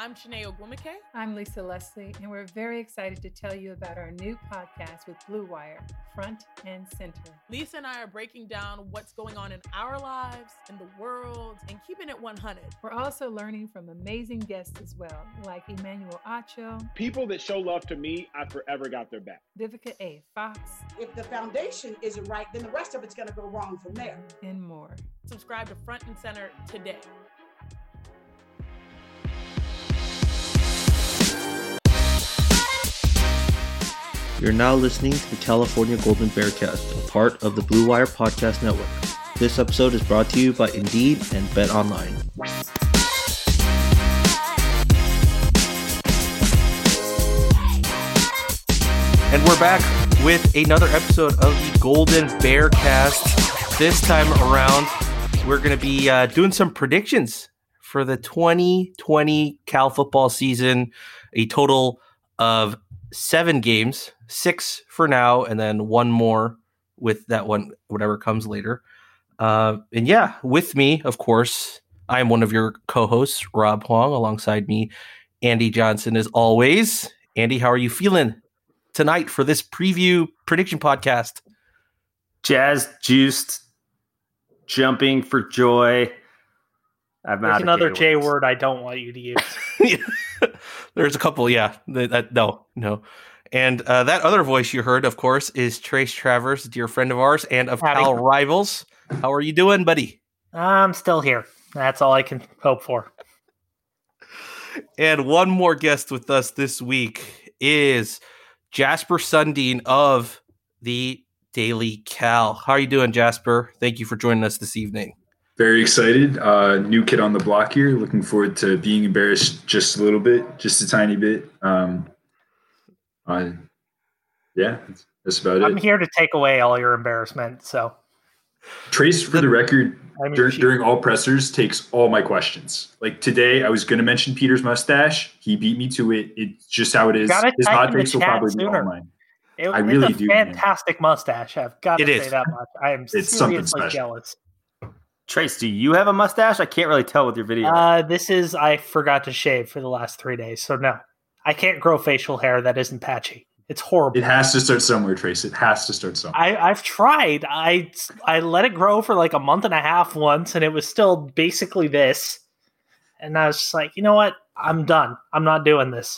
I'm Shanae Ogwumike. I'm Lisa Leslie, and we're very excited to tell you about our new podcast with Blue Wire, Front and Center. Lisa and I are breaking down what's going on in our lives, in the world, and keeping it 100. We're also learning from amazing guests as well, like Emmanuel Acho. People that show love to me, I forever got their back. Vivica A. Fox. If the foundation isn't right, then the rest of it's going to go wrong from there. And more. Subscribe to Front and Center today. You're now listening to the California Golden Bearcast, a part of the Blue Wire Podcast Network. This episode is brought to you by Indeed and BetOnline. And we're back with another episode of the Golden Bearcast. This time around, we're going to be doing some predictions for the 2020 Cal football season. A total of 7 games, 6 for now, and then 1 more with that one, whatever comes later. And yeah, with me, of course, I am one of your co-hosts, Rob Huang, alongside me, Andy Johnson, as always. Andy, how are you feeling tonight for this preview prediction podcast? Jazz juiced, jumping for joy. There's another J word I don't want you to use. There's a couple, yeah. No. And that other voice you heard, of course, is Trace Travers, a dear friend of ours and of Cal Rivals. How are you doing, buddy? I'm still here. That's all I can hope for. And one more guest with us this week is Jasper Sundin of the Daily Cal. How are you doing, Jasper? Thank you for joining us this evening. Very excited. New kid on the block here. Looking forward to being embarrassed just a little bit, just a tiny bit. Yeah, that's about it. I'm here to take away all your embarrassment. So, Trace, for the record, during all pressers, takes all my questions. Like today, I was going to mention Peter's mustache. He beat me to it. It's just how it is. His hot takes will probably be all mine. I really do. Fantastic mustache. I've got to say that much. I am seriously jealous. Trace, do you have a mustache? I can't really tell with your video. I forgot to shave for the last 3 days, so no. I can't grow facial hair that isn't patchy. It's horrible. It has to start somewhere, Trace. It has to start somewhere. I've tried. I let it grow for like a month and a half once, and it was still basically this. And I was just like, you know what? I'm done. I'm not doing this.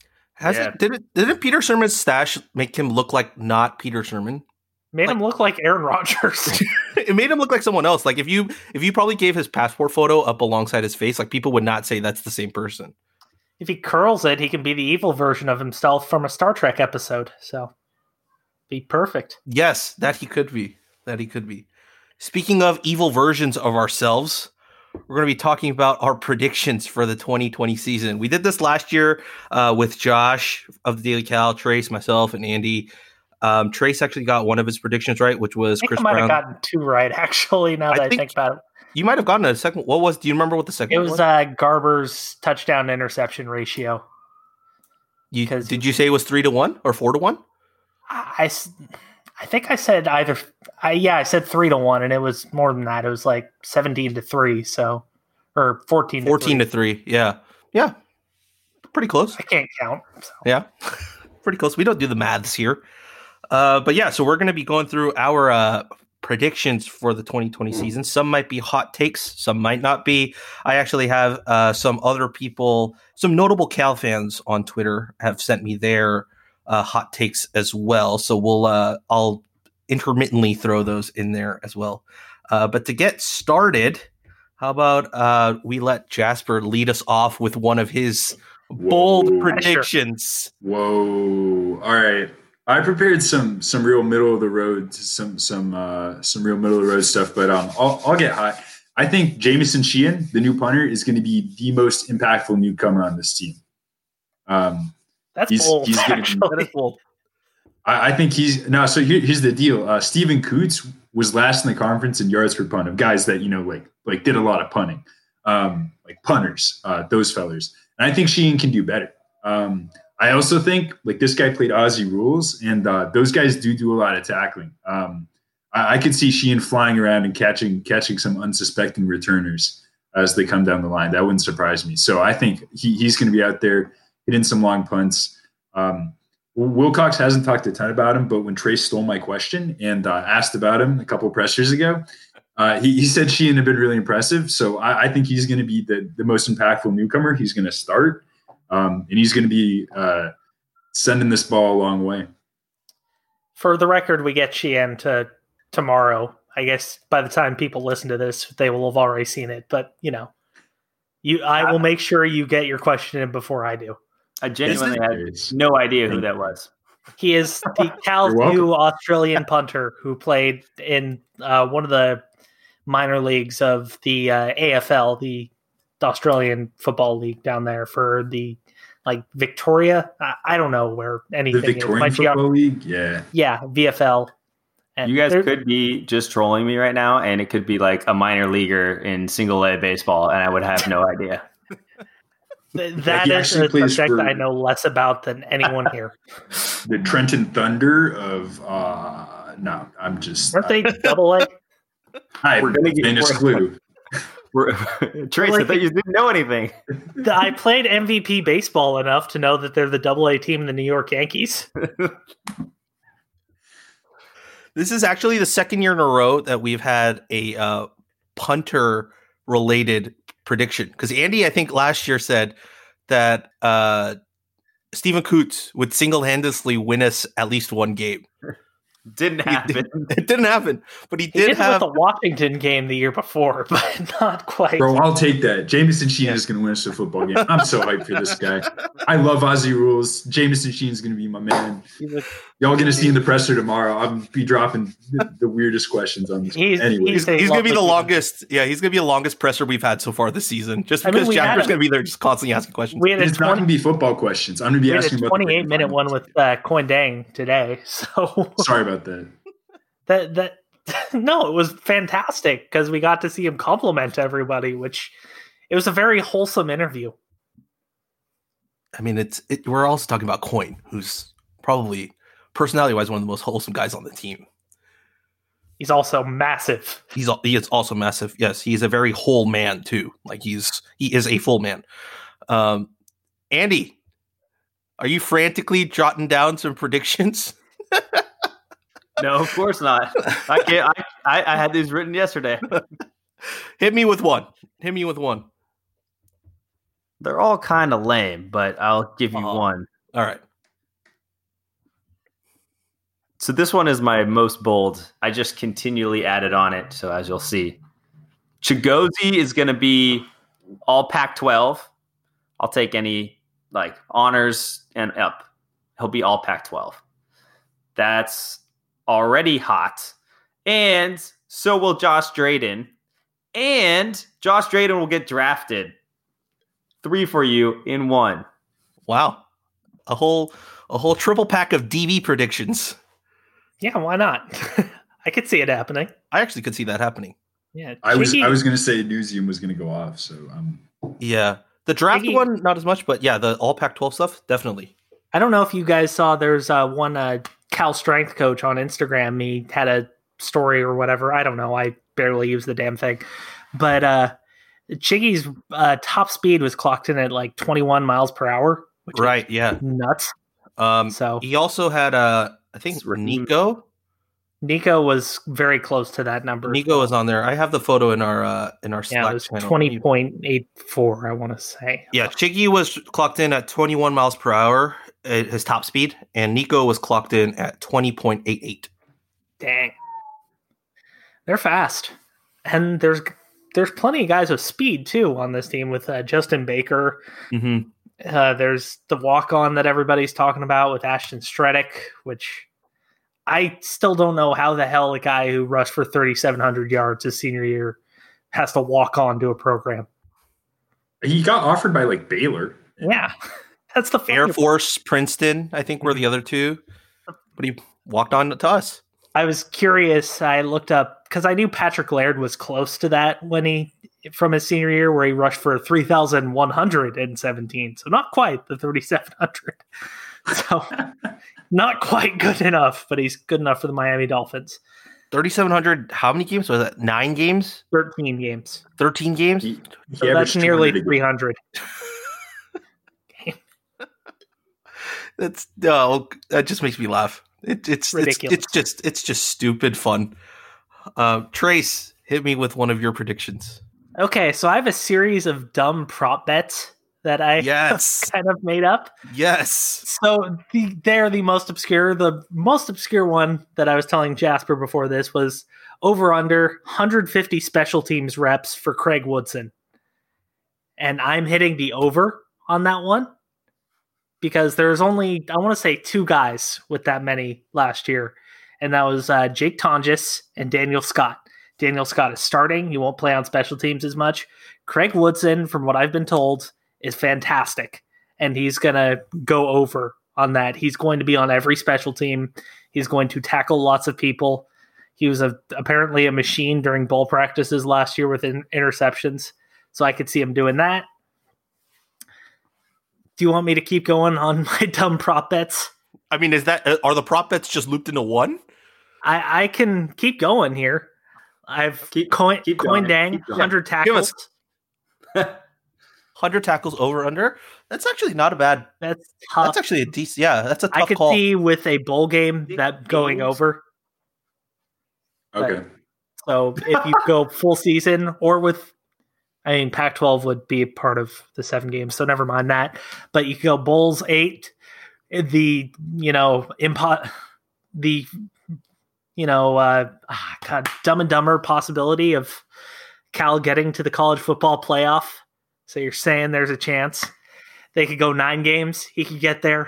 Didn't Peter Sherman's stash make him look like not Peter Sherman? Made him look like Aaron Rodgers. It made him look like someone else. Like if you probably gave his passport photo up alongside his face, like people would not say that's the same person. If he curls it, he can be the evil version of himself from a Star Trek episode. So be perfect. Yes, that he could be. Speaking of evil versions of ourselves, we're going to be talking about our predictions for the 2020 season. We did this last year with Josh of the Daily Cal, Trace, myself, and Andy. Trace actually got one of his predictions right, which was Chris Brown. I might have gotten 2 right, actually, now that I think about it. You might have gotten a second. Do you remember what the second one was? It was Garber's touchdown interception ratio. Did you say it was 3-1 or 4-1? I think I said either. I said 3-1, and it was more than that. It was like 17-3, so or 14. 14-3. Yeah, pretty close. I can't count. So. Yeah, pretty close. We don't do the maths here. But yeah, so we're going to be going through our predictions for the 2020 season. Some might be hot takes, some might not be. I actually have some other people, some notable Cal fans on Twitter have sent me their hot takes as well. So I'll intermittently throw those in there as well. But to get started, how about we let Jasper lead us off with one of his bold predictions? Whoa! All right. I prepared some real middle of the road, some real middle of the road stuff, but I'll get hot. I think Jamison Sheehan, the new punter, is going to be the most impactful newcomer on this team. That's bold. That is bold. I think So here's the deal. Steven Coots was last in the conference in yards per punt of guys that like did a lot of punting, like punters, those fellers. And I think Sheehan can do better. I also think this guy played Aussie rules, and those guys do a lot of tackling. I could see Sheehan flying around and catching some unsuspecting returners. as they come down the line. That wouldn't surprise me. So I think he's going to be out there hitting some long punts. Wilcox hasn't talked a ton about him, but when Trace stole my question and asked about him a couple of pressers ago, he said Sheehan had been really impressive. So I think he's going to be the most impactful newcomer. He's going to start, and he's going to be sending this ball a long way. For the record, we get Sheehan to tomorrow. I guess by the time people listen to this, they will have already seen it. But, I will make sure you get your question in before I do. I genuinely had no idea who that was. He is the Cal's new Australian punter who played in one of the minor leagues of the AFL, the Australian Football League down there for the Victoria. I don't know where anything is. The Victorian Football League? Yeah. Yeah, VFL. And you guys could be just trolling me right now, and it could be like a minor leaguer in single A baseball, and I would have no idea. That is a subject I know less about than anyone here. The Trenton Thunder of no, I'm just. Aren't they double A? We're going to get a clue. Trace, I thought you didn't know anything. I played MVP baseball enough to know that they're the double A team in the New York Yankees. This is actually the second year in a row that we've had a punter-related prediction. Because Andy, I think last year said that Stephen Coots would single-handedly win us at least one game. Didn't happen. It didn't happen, but he did have with the Washington game the year before, but not quite. Bro, I'll take that. Jamison Sheehan is going to win us a football game. I'm so hyped for this guy. I love Aussie rules. Jamison Sheehan is going to be my man. Y'all going to see in the presser tomorrow. I'm going to be dropping the weirdest questions on this. He's going to be the longest. Yeah, he's going to be the longest presser we've had so far this season. Just because Jasper's going to be there, just constantly asking questions. It's not going to be football questions. I'm going to be asking about 28-minute one with Coin Dang today. So sorry about that. No, it was fantastic because we got to see him compliment everybody, which it was a very wholesome interview. I mean, we're also talking about Coin, who's probably personality-wise one of the most wholesome guys on the team. He's also massive. He is also massive. Yes, he's a very whole man too. He is a full man. Andy, are you frantically jotting down some predictions? No, of course not. I can't. I had these written yesterday. Hit me with one. They're all kind of lame, but I'll give you one. All right. So this one is my most bold. I just continually added on it. So as you'll see, Chigozie is going to be all Pac-12. I'll take any honors and up. He'll be all Pac-12. That's already hot. And so will Josh Drayden. And Josh Drayden will get drafted. 3 for you in 1. Wow. A whole triple pack of DB predictions. Yeah, why not? I could see it happening. I actually could see that happening. Yeah. I was going to say Newsium was going to go off, so yeah. The draft one, not as much, but yeah, the all Pac-12 stuff, definitely. I don't know if you guys saw, there's one Cal strength coach on Instagram. He had a story or whatever. I don't know. I barely use the damn thing. But Chiggy's top speed was clocked in at 21 miles per hour. Which right, yeah. Nuts. So he also had, I think, Nico. Nico was very close to that number. Nico was on there. I have the photo in our Slack it was channel. 20.84, I want to say. Yeah, Chiggy was clocked in at 21 miles per hour, his top speed, and Nico was clocked in at 20.88. Dang. They're fast. And there's plenty of guys with speed, too, on this team with Justin Baker. Mm-hmm. There's the walk-on that everybody's talking about with Ashton Stredick, which I still don't know how the hell a guy who rushed for 3,700 yards his senior year has to walk on to a program. He got offered by Baylor. Yeah. That's the Air Force, Princeton, I think were the other two. But he walked on to us. I was curious. I looked up because I knew Patrick Laird was close to that from his senior year where he rushed for 3,117. So not quite the 3,700. So not quite good enough, but he's good enough for the Miami Dolphins. 3,700. How many games was that? 9 games? 13 games. 13 games? So that's nearly 300. That just makes me laugh. It's ridiculous. It's just stupid fun. Trace, hit me with one of your predictions. Okay, so I have a series of dumb prop bets that I kind of made up. Yes. So they're the most obscure. The most obscure one that I was telling Jasper before this was over under 150 special teams reps for Craig Woodson. And I'm hitting the over on that one because there's only, I want to say, 2 guys with that many last year. And that was Jake Tonjes and Daniel Scott. Daniel Scott is starting. He won't play on special teams as much. Craig Woodson, from what I've been told, is fantastic. And he's going to go over on that. He's going to be on every special team. He's going to tackle lots of people. He was apparently a machine during bowl practices last year with interceptions. So I could see him doing that. Do you want me to keep going on my dumb prop bets? I mean, are the prop bets just looped into one? I can keep going here. I've coin dang 100 tackles. 100 tackles over under. That's actually not a bad. That's tough. That's actually a decent. Yeah, that's a tough call. I could see with a bowl game that going over. Okay. So if you go full season or with, I mean, Pac-12 would be part of the 7 games, so never mind that. But you could go Bulls 8. Dumb and Dumber possibility of Cal getting to the college football playoff. So you're saying there's a chance they could go 9 games. He could get there.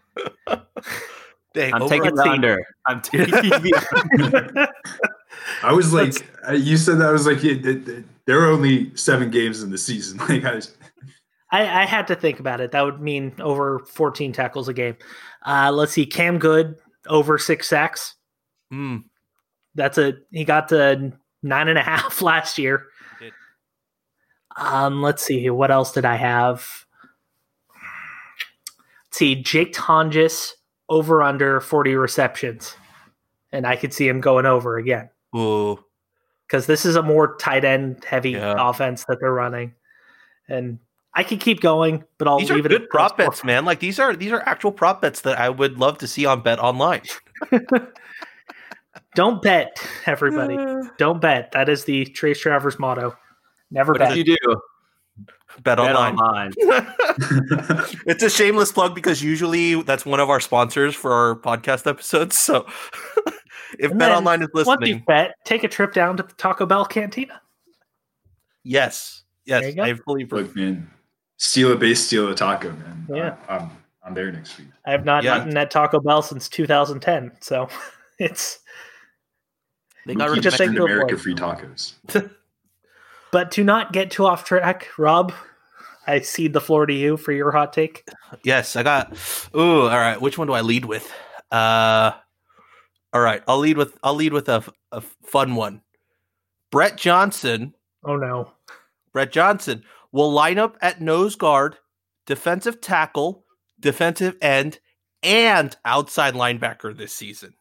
Dang, I'm taking the under. I'm taking the I was like, you said that. I was like, there are only 7 games in the season. Like, I had to think about it. That would mean over 14 tackles a game. Let's see, Cam Good over 6 sacks. He got to 9.5 last year. Let's see, what else did I have? Let's see, Jake Tonjes over under 40 receptions. And I could see him going over again. Ooh. Because this is a more tight end heavy offense that they're running. And I could keep going, but I'll leave it at good prop bets, man. Like these are actual prop bets that I would love to see on Bet Online. Don't bet, everybody. Don't bet. That is the Trace Travers motto. Never bet. What did you do? Bet online. It's a shameless plug because usually that's one of our sponsors for our podcast episodes. So if Bet Online is listening, once you bet, take a trip down to the Taco Bell Cantina. Yes, I fully agree. Look, man, steal a base, steal a taco, man. Yeah, I'm there next week. I have not eaten at Taco Bell since 2010, so it's. They got rid of America free tacos. But to not get too off track, Rob, I cede the floor to you for your hot take. Yes, I got. Ooh, all right. Which one do I lead with? All right, I'll lead with a fun one. Brett Johnson. Oh no, Brett Johnson will line up at nose guard, defensive tackle, defensive end, and outside linebacker this season.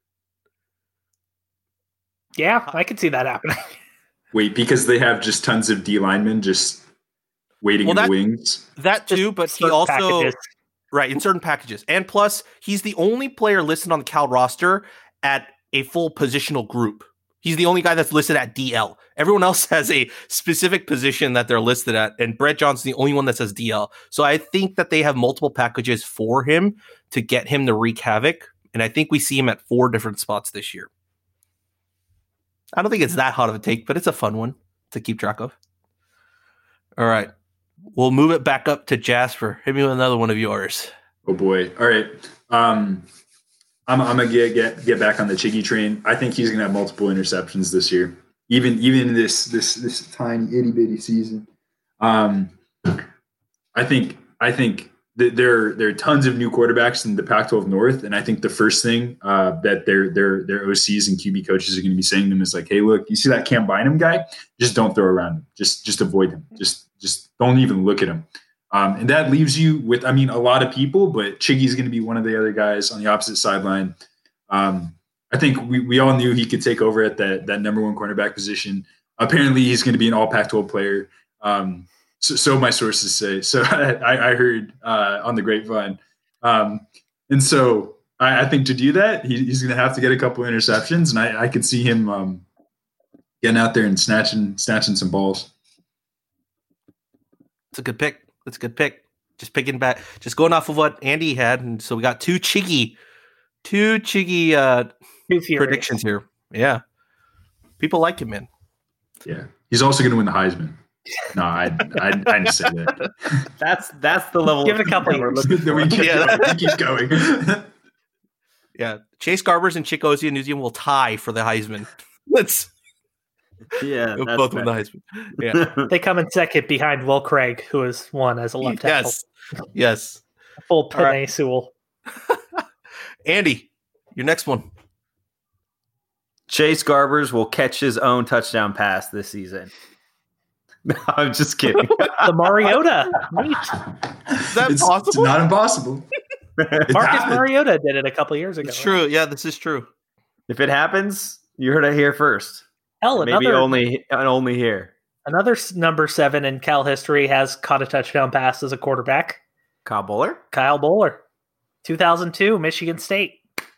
Yeah, I could see that happening. Wait, because they have just tons of D linemen just waiting in the wings? That too, but he also... packages. Right, in certain packages. And plus, he's the only player listed on the Cal roster at a full positional group. He's the only guy that's listed at DL. Everyone else has a specific position that they're listed at, and Brett Johnson's the only one that says DL. So I think that they have multiple packages for him to get him to wreak havoc, and I think we see him at 4 different spots this year. I don't think it's that hot of a take, but it's a fun one to keep track of. All right. We'll move it back up to Jasper. Hit me with another one of yours. Oh, boy. All right. I'm going to get back on the Chiggy train. I think he's going to have multiple interceptions this year, even in this tiny itty-bitty season. I think that there are tons of new quarterbacks in the Pac-12 North, and I think the first thing that their OCs and QB coaches are going to be saying to them is like, "Hey, look, you see that Cam Bynum guy? Just don't throw around him. Just avoid him. Just don't even look at him." And that leaves you with, a lot of people, but Chiggy's going to be one of the other guys on the opposite sideline. I I think we all knew he could take over at that number one cornerback position. Apparently, he's going to be an all Pac-12 player. So my sources say. So I heard on the grapevine. And so I think to do that, he's going to have to get a couple interceptions, and I could see him getting out there and snatching some balls. It's a good pick. That's a good pick. Just picking back, just going off of what Andy had, and so we got two cheeky predictions here. Yeah, people like him, man. Yeah, he's also going to win the Heisman. No, I didn't say that. That's the level. Give it a couple years. we keep going. Yeah, Chase Garbers and Chick Ozie will tie for the Heisman. Both win the Heisman. Yeah, They come in second behind Will Craig, who has won as a left tackle. Yes. Full Penei Sewell. Andy, your next one. Chase Garbers will catch his own touchdown pass this season. No, I'm just kidding. The Mariota. Neat. Is that possible? It's not impossible. Marcus Mariota did it a couple years ago. It's true. Yeah, this is true. If it happens, you heard it here first. Hell, Maybe only here. Another number 7 in Cal history has caught a touchdown pass as a quarterback. Kyle Bowler? Kyle Bowler. 2002, Michigan State.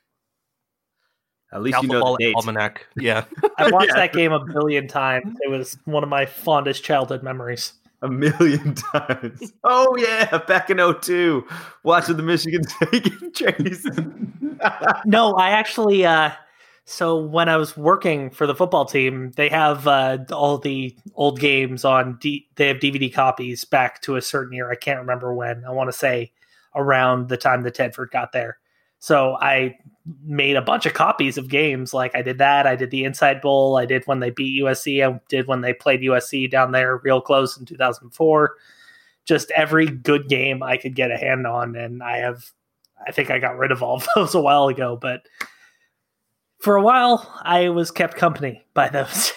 At least Alpha you know Ball the date. Almanac. Yeah. I watched that game a billion times. It was one of my fondest childhood memories. 1,000,000 times. Oh, yeah. Back in 2002. Watching the Michigan State chase. No, I actually... So when I was working for the football team, they have all the old games on. They have DVD copies back to a certain year. I can't remember when. I want to say around the time that Tedford got there. So I made a bunch of copies of games. Like I did that. I did the Inside Bowl. I did when they beat USC. I did when they played USC down there real close in 2004. Just every good game I could get a hand on, and I think I got rid of all of those a while ago, but. For a while, I was kept company by those.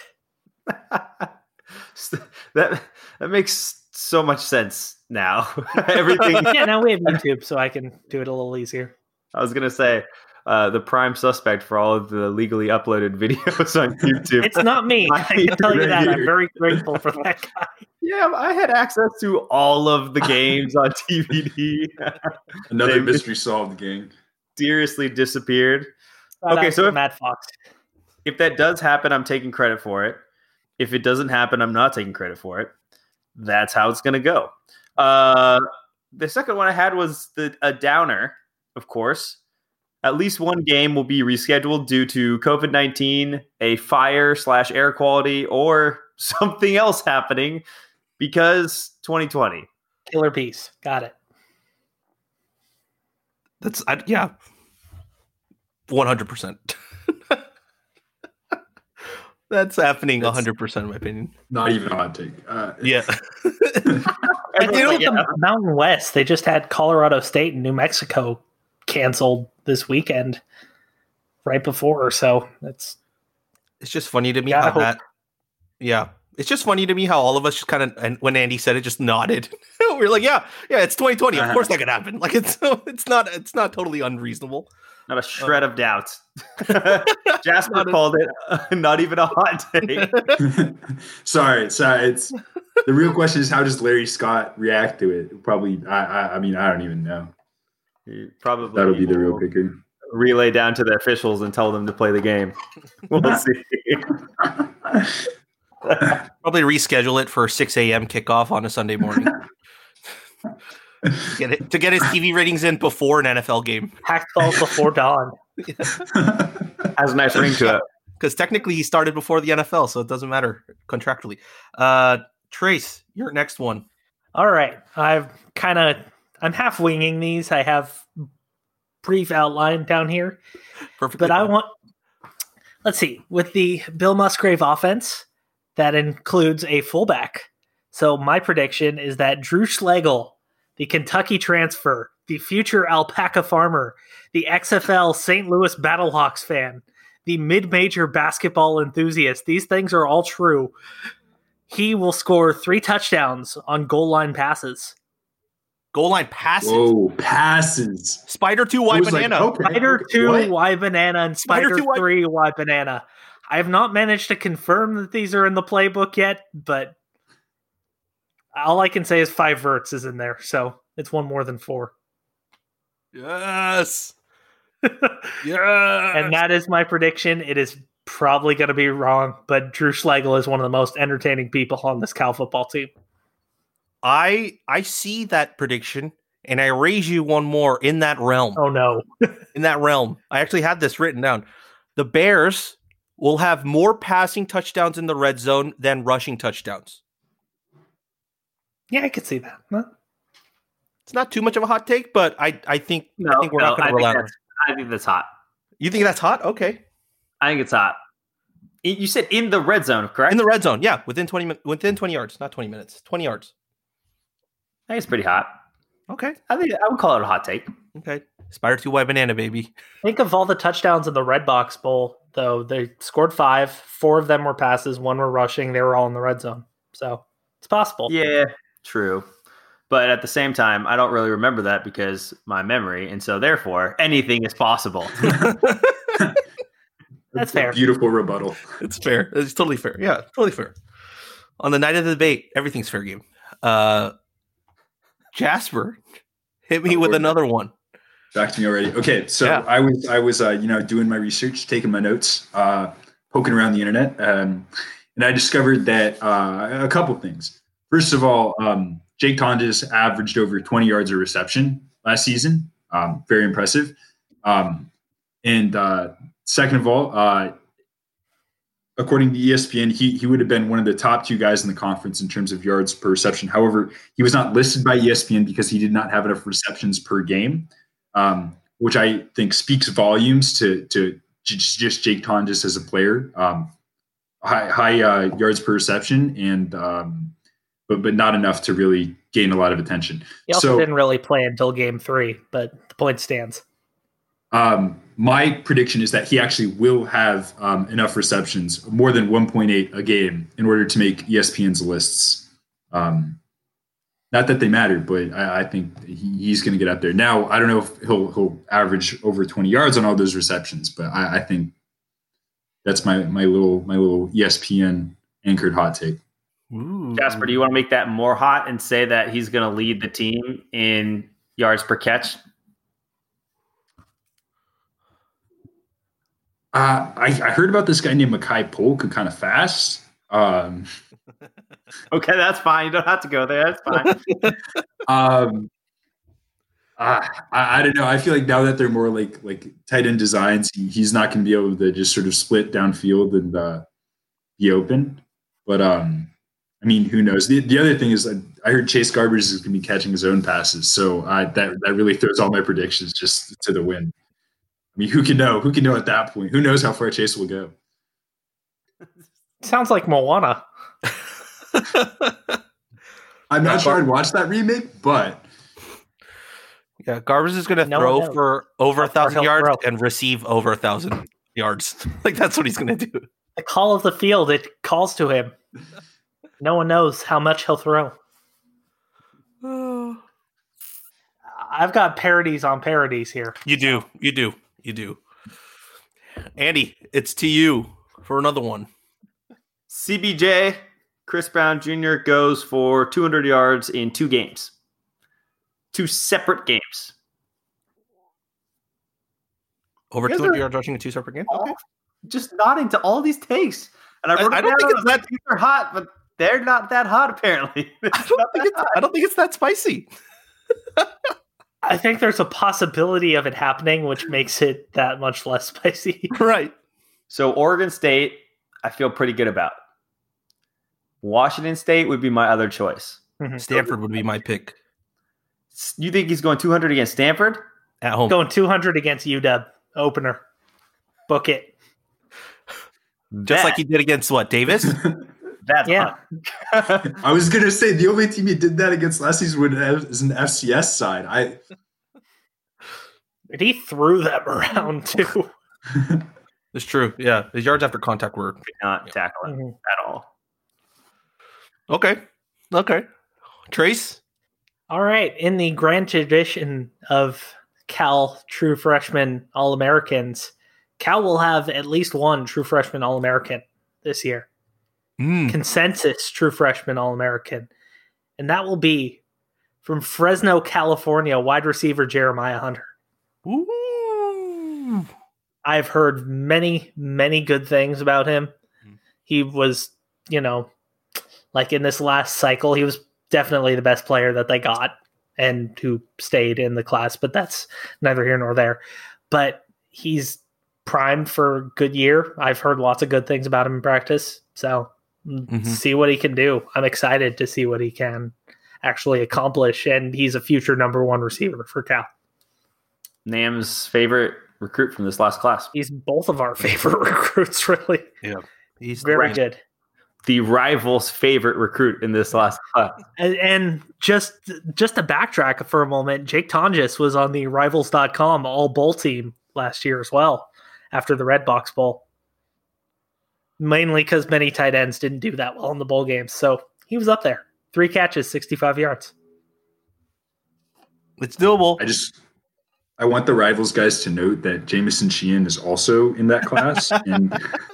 that makes so much sense now. Everything. Yeah, now we have YouTube, so I can do it a little easier. I was gonna say the prime suspect for all of the legally uploaded videos on YouTube. It's not me. I can tell you that. I'm very grateful for that guy. Yeah, I had access to all of the games on DVD. Another mystery solved gang. Mysteriously disappeared. Okay, so Matt Fox. If that does happen, I'm taking credit for it. If it doesn't happen, I'm not taking credit for it. That's how it's going to go. The second one I had was a downer, of course. At least one game will be rescheduled due to COVID-19, a fire/air quality, or something else happening because 2020. Killer piece. Got it. Yeah. 100%. That's happening 100% in my opinion. Not even a hot take. Yeah. I think with the Mountain West, they just had Colorado State and New Mexico canceled this weekend right before. So it's just funny to me how that. Yeah. It's just funny to me how all of us just kind of, and when Andy said it, just nodded. We were like, yeah, it's 2020. Of course that could happen. Like it's not totally unreasonable. Not a shred of doubt. Jasper called it not even a hot take. Sorry. It's the real question is how does Larry Scott react to it? Probably. I mean, I don't even know. Probably that'll be the real kicker. Relay down to the officials and tell them to play the game. We'll see. Probably reschedule it for 6 a.m. kickoff on a Sunday morning. To get his TV ratings in before an NFL game. Pac-12 before dawn. Has a nice ring to it. Because technically he started before the NFL, so it doesn't matter contractually. Trace, your next one. All right. I'm half winging these. I have brief outline down here. Perfect. But let's see. With the Bill Musgrave offense, that includes a fullback. So my prediction is that Drew Schlegel, the Kentucky transfer, the future alpaca farmer, the XFL St. Louis Battlehawks fan, the mid-major basketball enthusiast, these things are all true. He will score 3 touchdowns on goal line passes. Goal line passes. Whoa, passes. Spider 2, I Y was like, banana. okay. Spider 2, What? Y banana, and Spider Spider 2, Y- 3, Y banana. I have not managed to confirm that these are in the playbook yet, but all I can say is 5 verts is in there, so it's one more than 4. Yes. Yes. And that is my prediction. It is probably going to be wrong, but Drew Schlegel is one of the most entertaining people on this Cal football team. I see that prediction, and I raise you one more in that realm. Oh, no. In that realm. I actually had this written down. The Bears will have more passing touchdowns in the red zone than rushing touchdowns. Yeah, I could see that. Huh? It's not too much of a hot take, but I think we're not going to rely on it. I think that's hot. You think that's hot? Okay. I think it's hot. You said in the red zone, correct? In the red zone, yeah, within 20 yards, not 20 minutes, 20 yards. I think it's pretty hot. Okay. I would call it a hot take. Okay. Spider 2 Y banana, baby. Think of all the touchdowns in the Red Box Bowl, though. They scored 5. 4 of them were passes. 1 were rushing. They were all in the red zone. So it's possible. Yeah, true. But at the same time, I don't really remember that because my memory, and so therefore, anything is possible. That's fair. Beautiful rebuttal. It's fair. It's totally fair. Yeah, totally fair. On the night of the debate, everything's fair game. Jasper, hit me with another one. Back to me already. Okay, so Yeah. I was doing my research, taking my notes, poking around the internet, and I discovered that a couple things. First of all, Jake Tonjes averaged over 20 yards of reception last season. Very impressive. And second of all, according to ESPN, he would have been one of the top 2 guys in the conference in terms of yards per reception. However, he was not listed by ESPN because he did not have enough receptions per game, which I think speaks volumes to just Jake Tonjes as a player. High yards per reception, and but not enough to really gain a lot of attention. He also didn't really play until game 3, but the point stands. My prediction is that he actually will have enough receptions, more than 1.8 a game, in order to make ESPN's lists. Not that they matter, but I think he's going to get up there. Now, I don't know if he'll average over 20 yards on all those receptions, but I think that's my little ESPN anchored hot take. Ooh. Jasper, do you want to make that more hot and say that he's going to lead the team in yards per catch? I heard about this guy named Makai Polk, kind of fast. Okay, that's fine. You don't have to go there. That's fine. I don't know. I feel like now that they're more like tight end designs, he's not going to be able to just sort of split downfield and be open. But I mean, who knows? The other thing is I heard Chase Garbers is going to be catching his own passes, so that really throws all my predictions just to the wind. I mean, who can know? Who can know at that point? Who knows how far Chase will go? Sounds like Moana. I'm not sure I'd watch that remake, but Yeah, Garbers is going to throw for over 1,000 yards and receive over 1,000 yards. Like, that's what he's going to do. The call of the field, it calls to him. No one knows how much he'll throw. I've got parodies on parodies here. You do. Andy, it's to you for another one. CBJ, Chris Brown Jr. goes for 200 yards in 2 games. 2 separate games. Over 200 yards rushing in 2 separate games? Okay. Just nodding to all these takes. And I don't think it's that these are hot, but they're not that hot apparently. I don't think it's that spicy. I think there's a possibility of it happening, which makes it that much less spicy. Right. So Oregon State, I feel pretty good about. Washington State would be my other choice. Stanford would be my pick. You think he's going 200 against Stanford? At home. Going 200 against UW. Opener. Book it. Just like he did against what, Davis? That's yeah. I was going to say the only team he did that against last season is an FCS side. He threw them around too. It's true. Yeah. His yards after contact were not tackling at all. Okay. Trace? All right. In the grand tradition of Cal true freshman All-Americans, Cal will have at least one true freshman All-American this year. Consensus true freshman All-American. And that will be from Fresno, California, wide receiver Jeremiah Hunter. Ooh. I've heard many, many good things about him. He was, like in this last cycle, he was definitely the best player that they got and who stayed in the class, but that's neither here nor there. But he's primed for a good year. I've heard lots of good things about him in practice. So see what he can do. I'm excited to see what he can actually accomplish. And he's a future number one receiver for Cal. Nam's favorite recruit from this last class. He's both of our favorite recruits, really. Yeah. He's very good. The rival's favorite recruit in this last class. And just to backtrack for a moment, Jake Tonjes was on the Rivals.com all-bowl team last year as well after the Redbox Bowl. Mainly because many tight ends didn't do that well in the bowl games. So he was up there. 3 catches, 65 yards. It's doable. I want the Rivals guys to note that Jamison Sheehan is also in that class. And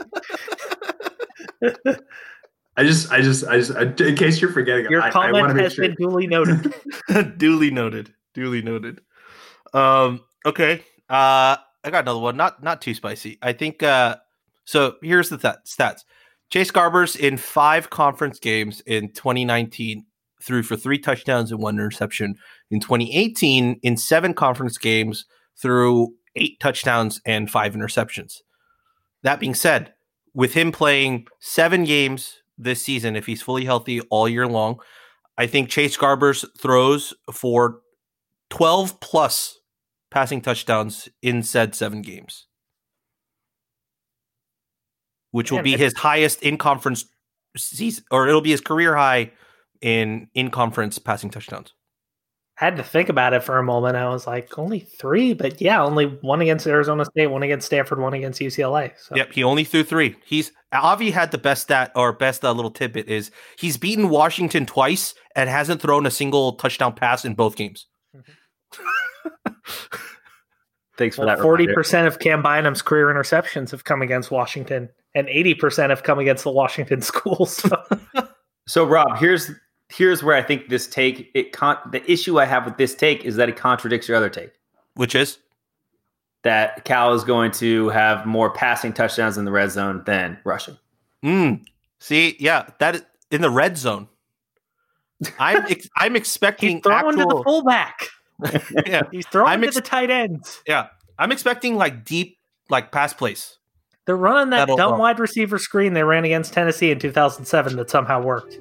I just, in case you're forgetting, your comment has been duly noted. Duly noted. Okay. I got another one. Not too spicy. I think. So here's the stats. Chase Garbers in 5 conference games in 2019 threw for 3 touchdowns and 1 interception. In 2018, in 7 conference games, threw 8 touchdowns and 5 interceptions. That being said, with him playing 7 games this season, if he's fully healthy all year long, I think Chase Garbers throws for 12 plus passing touchdowns in said 7 games, which will be his highest in conference season, or it'll be his career high in conference passing touchdowns. Had to think about it for a moment. I was like, only 3, but yeah, only 1 against Arizona State, 1 against Stanford, 1 against UCLA. So. Yep, he only threw 3. Avi had the best stat or best little tidbit is he's beaten Washington twice and hasn't thrown a single touchdown pass in both games. Thanks for that. 40% of Cam Bynum's career interceptions have come against Washington, and 80% have come against the Washington schools. So Rob, here's where I think this take the issue I have with this take is that it contradicts your other take, which is that Cal is going to have more passing touchdowns in the red zone than rushing. See, yeah, that is in the red zone. I'm expecting he's throwing to the fullback. Yeah, he's throwing to the tight ends. Yeah, I'm expecting like deep pass plays. They're running that dumb wide receiver screen they ran against Tennessee in 2007 that somehow worked.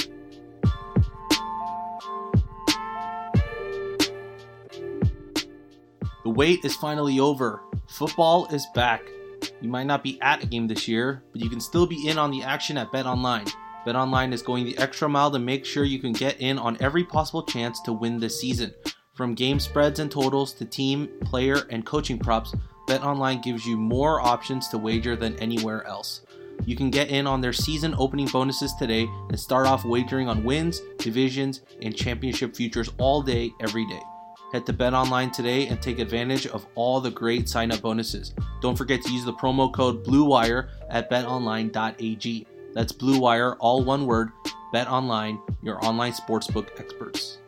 The wait is finally over. Football is back. You might not be at a game this year, but you can still be in on the action at BetOnline. BetOnline is going the extra mile to make sure you can get in on every possible chance to win this season. From game spreads and totals to team, player, and coaching props, BetOnline gives you more options to wager than anywhere else. You can get in on their season opening bonuses today and start off wagering on wins, divisions, and championship futures all day, every day. Head to BetOnline today and take advantage of all the great sign-up bonuses. Don't forget to use the promo code BLUEWIRE at betonline.ag. That's BLUEWIRE, all one word. BetOnline, your online sportsbook experts.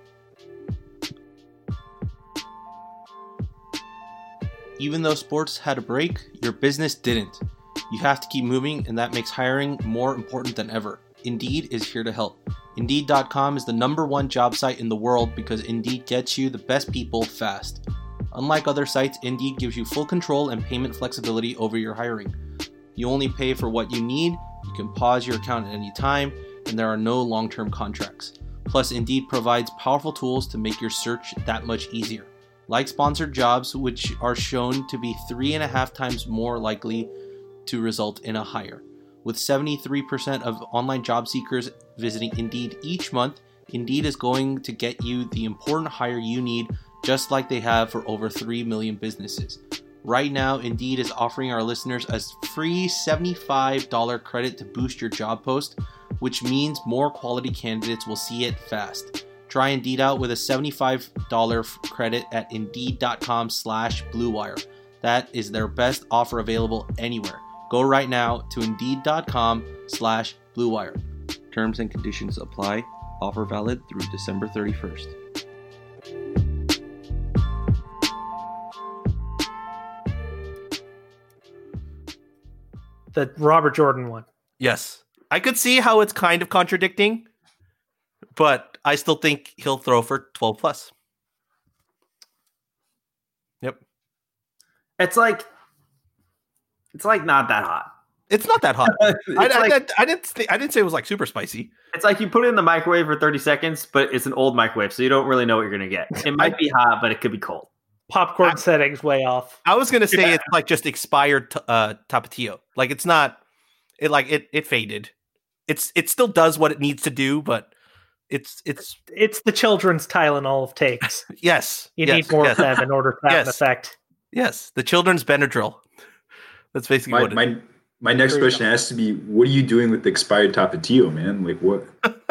Even though sports had a break, your business didn't. You have to keep moving, and that makes hiring more important than ever. Indeed is here to help. Indeed.com is the #1 job site in the world because Indeed gets you the best people fast. Unlike other sites, Indeed gives you full control and payment flexibility over your hiring. You only pay for what you need, you can pause your account at any time, and there are no long-term contracts. Plus, Indeed provides powerful tools to make your search that much easier. Like sponsored jobs, which are shown to be 3.5 times more likely to result in a hire. With 73% of online job seekers visiting Indeed each month, Indeed is going to get you the important hire you need, just like they have for over 3 million businesses. Right now, Indeed is offering our listeners a free $75 credit to boost your job post, which means more quality candidates will see it fast. Try Indeed out with a $75 credit at Indeed.com/BlueWire. That is their best offer available anywhere. Go right now to Indeed.com/BlueWire. Terms and conditions apply. Offer valid through December 31st. The Robert Jordan one. Yes. I could see how it's kind of contradicting, but I still think he'll throw for 12 plus. Yep. It's like not that hot. It's not that hot. I didn't say it was like super spicy. It's like you put it in the microwave for 30 seconds, but it's an old microwave, so you don't really know what you're going to get. It might be hot, but it could be cold. Popcorn settings way off. I was going to say it's like just expired Tapatio. Like it's not it faded. It still does what it needs to do, but it's the children's Tylenol of takes. Yes. You need more of them in order to have an effect. Yes, the children's Benadryl. That's basically what it is. My next question has to be, what are you doing with the expired Tapatio, man? Like what?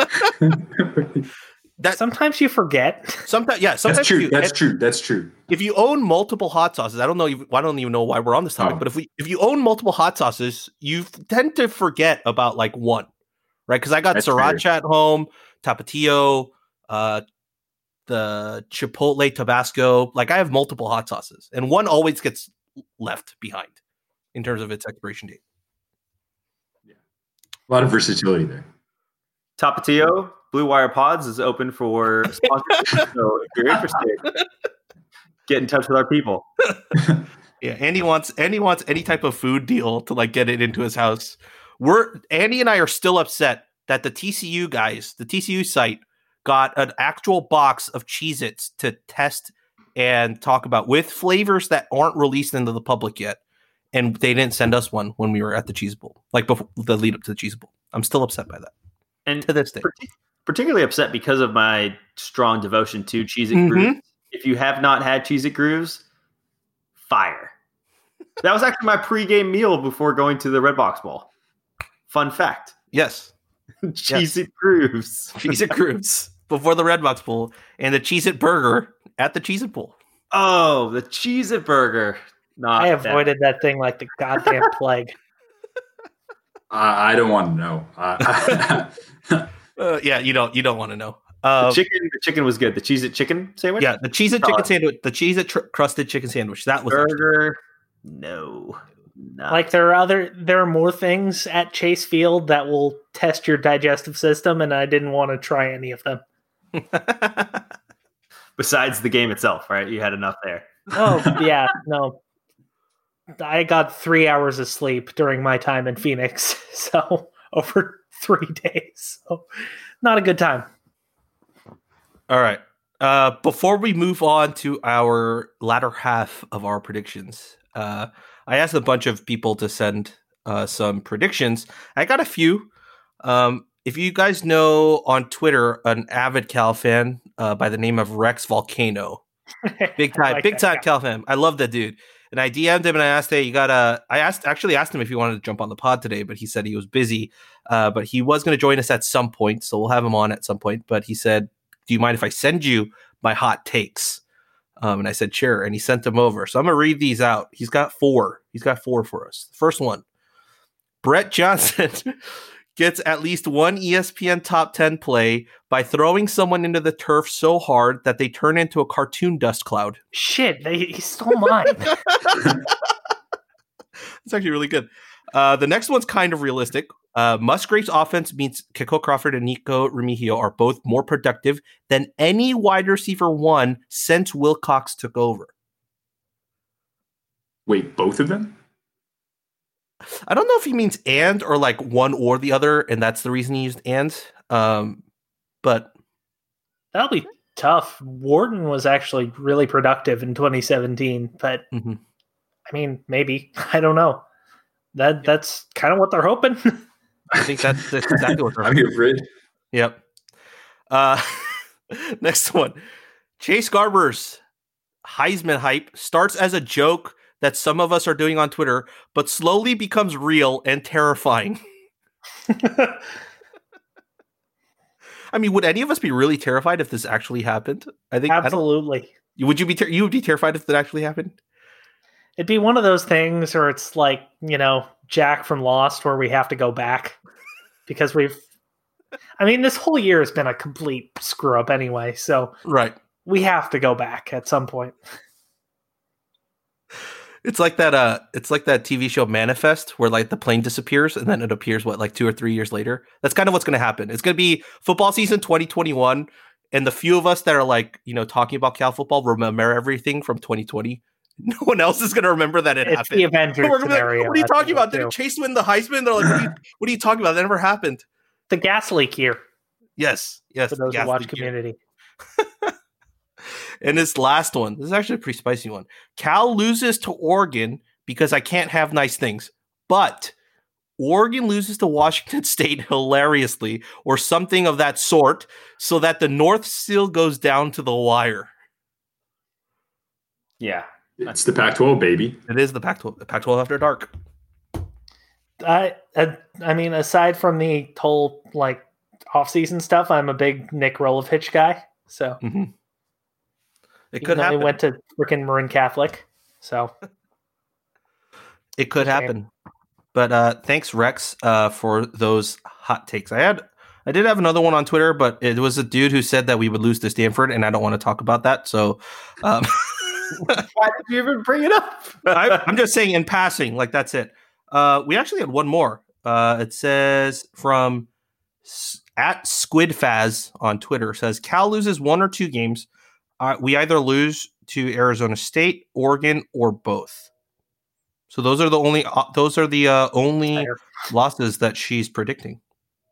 Sometimes you forget. Sometimes that's true. That's true. If you own multiple hot sauces, I don't even know why we're on this topic, but if you own multiple hot sauces, you tend to forget about like one, right? Because I got Sriracha at home, Tapatio, the Chipotle Tabasco. Like I have multiple hot sauces, and one always gets left behind in terms of its expiration date. Yeah, a lot of versatility there. Tapatio Blue Wire Pods is open for sponsorship. So if you're interested, get in touch with our people. Yeah, Andy wants any type of food deal to like get it into his house. Andy and I are still upset that the TCU site got an actual box of Cheez-Its to test and talk about with flavors that aren't released into the public yet. And they didn't send us one when we were at the Cheez Bowl, like before the lead up to the Cheez Bowl. I'm still upset by that. And to this day. Particularly upset because of my strong devotion to Cheez-It Grooves. If you have not had Cheez-It Grooves, fire. That was actually my pregame meal before going to the Red Box Bowl. Fun fact. Yes. Cheez-It Grooves. Cheez-It Grooves before the Red Box Bowl and the Cheez-It Burger at the Cheez-It Bowl. Oh, the Cheez-It Burger. I avoided that thing like the goddamn plague. I don't want to know. Yeah, you don't want to know. The chicken was good. The Cheez-It chicken sandwich? Yeah, the Cheez-It chicken sandwich. The Cheez-It crusted chicken sandwich. That was burger. No. Like there are more things at Chase Field that will test your digestive system, and I didn't want to try any of them. Besides the game itself, right? You had enough there. Oh, yeah. No. I got 3 hours of sleep during my time in Phoenix, so over 3 days. So not a good time. All right. Before we move on to our latter half of our predictions, I asked a bunch of people to send some predictions. I got a few. If you guys know on Twitter an avid Cal fan by the name of Rex Volcano, big time Cal fan. I love that dude. And I DM'd him and I asked, hey, I actually asked him if he wanted to jump on the pod today, but he said he was busy. But he was going to join us at some point, so we'll have him on at some point. But he said, do you mind if I send you my hot takes? And I said, sure. And he sent them over. So I'm going to read these out. He's got 4. He's got 4 for us. The first one, Brett Johnson gets at least one ESPN top 10 play by throwing someone into the turf so hard that they turn into a cartoon dust cloud. Shit, he stole mine. It's actually really good. The next one's kind of realistic. Musgrave's offense means Kiko Crawford and Nico Remigio are both more productive than any wide receiver one since Wilcox took over. Wait, both of them? I don't know if he means and or like one or the other, and that's the reason he used and. But that'll be tough. Warden was actually really productive in 2017, but I mean, maybe. I don't know. That's kind of what they're hoping. I think that's exactly what they're hoping. I'm here for it. Yep. Next one. Chase Garber's Heisman hype starts as a joke that some of us are doing on Twitter, but slowly becomes real and terrifying. I mean, would any of us be really terrified if this actually happened? I think absolutely. Would you be? You would be terrified if that actually happened? It'd be one of those things where it's like, Jack from Lost, where we have to go back because this whole year has been a complete screw up anyway. So right, we have to go back at some point. It's like that. It's like that TV show Manifest, where like the plane disappears and then it appears 2 or 3 years later. That's kind of what's going to happen. It's going to be football season 2021, and the few of us that are like talking about Cal football remember everything from 2020. No one else is going to remember that it happened. It's the Avengers scenario. What are you talking about? Didn't Chase win the Heisman? They're like, what are you talking about? That never happened. The gas leak year. Yes. For those who watch Community. And this last one, this is actually a pretty spicy one. Cal loses to Oregon because I can't have nice things, but Oregon loses to Washington State hilariously or something of that sort so that the North still goes down to the wire. Yeah. It's the Pac-12, baby. It is the Pac-12. Pac-12 after dark. I mean, aside from the whole off-season stuff, I'm a big Nick Rolovich guy. So it could happen. He went to freaking Marin Catholic, so it could happen. But thanks, Rex, for those hot takes. I did have another one on Twitter, but it was a dude who said that we would lose to Stanford, and I don't want to talk about that. So. Why did you even bring it up? I'm just saying in passing, that's it. We actually had one more. It says from at SquidFaz on Twitter, says Cal loses 1 or 2 games. We either lose to Arizona State, Oregon, or both. So those are the only losses that she's predicting.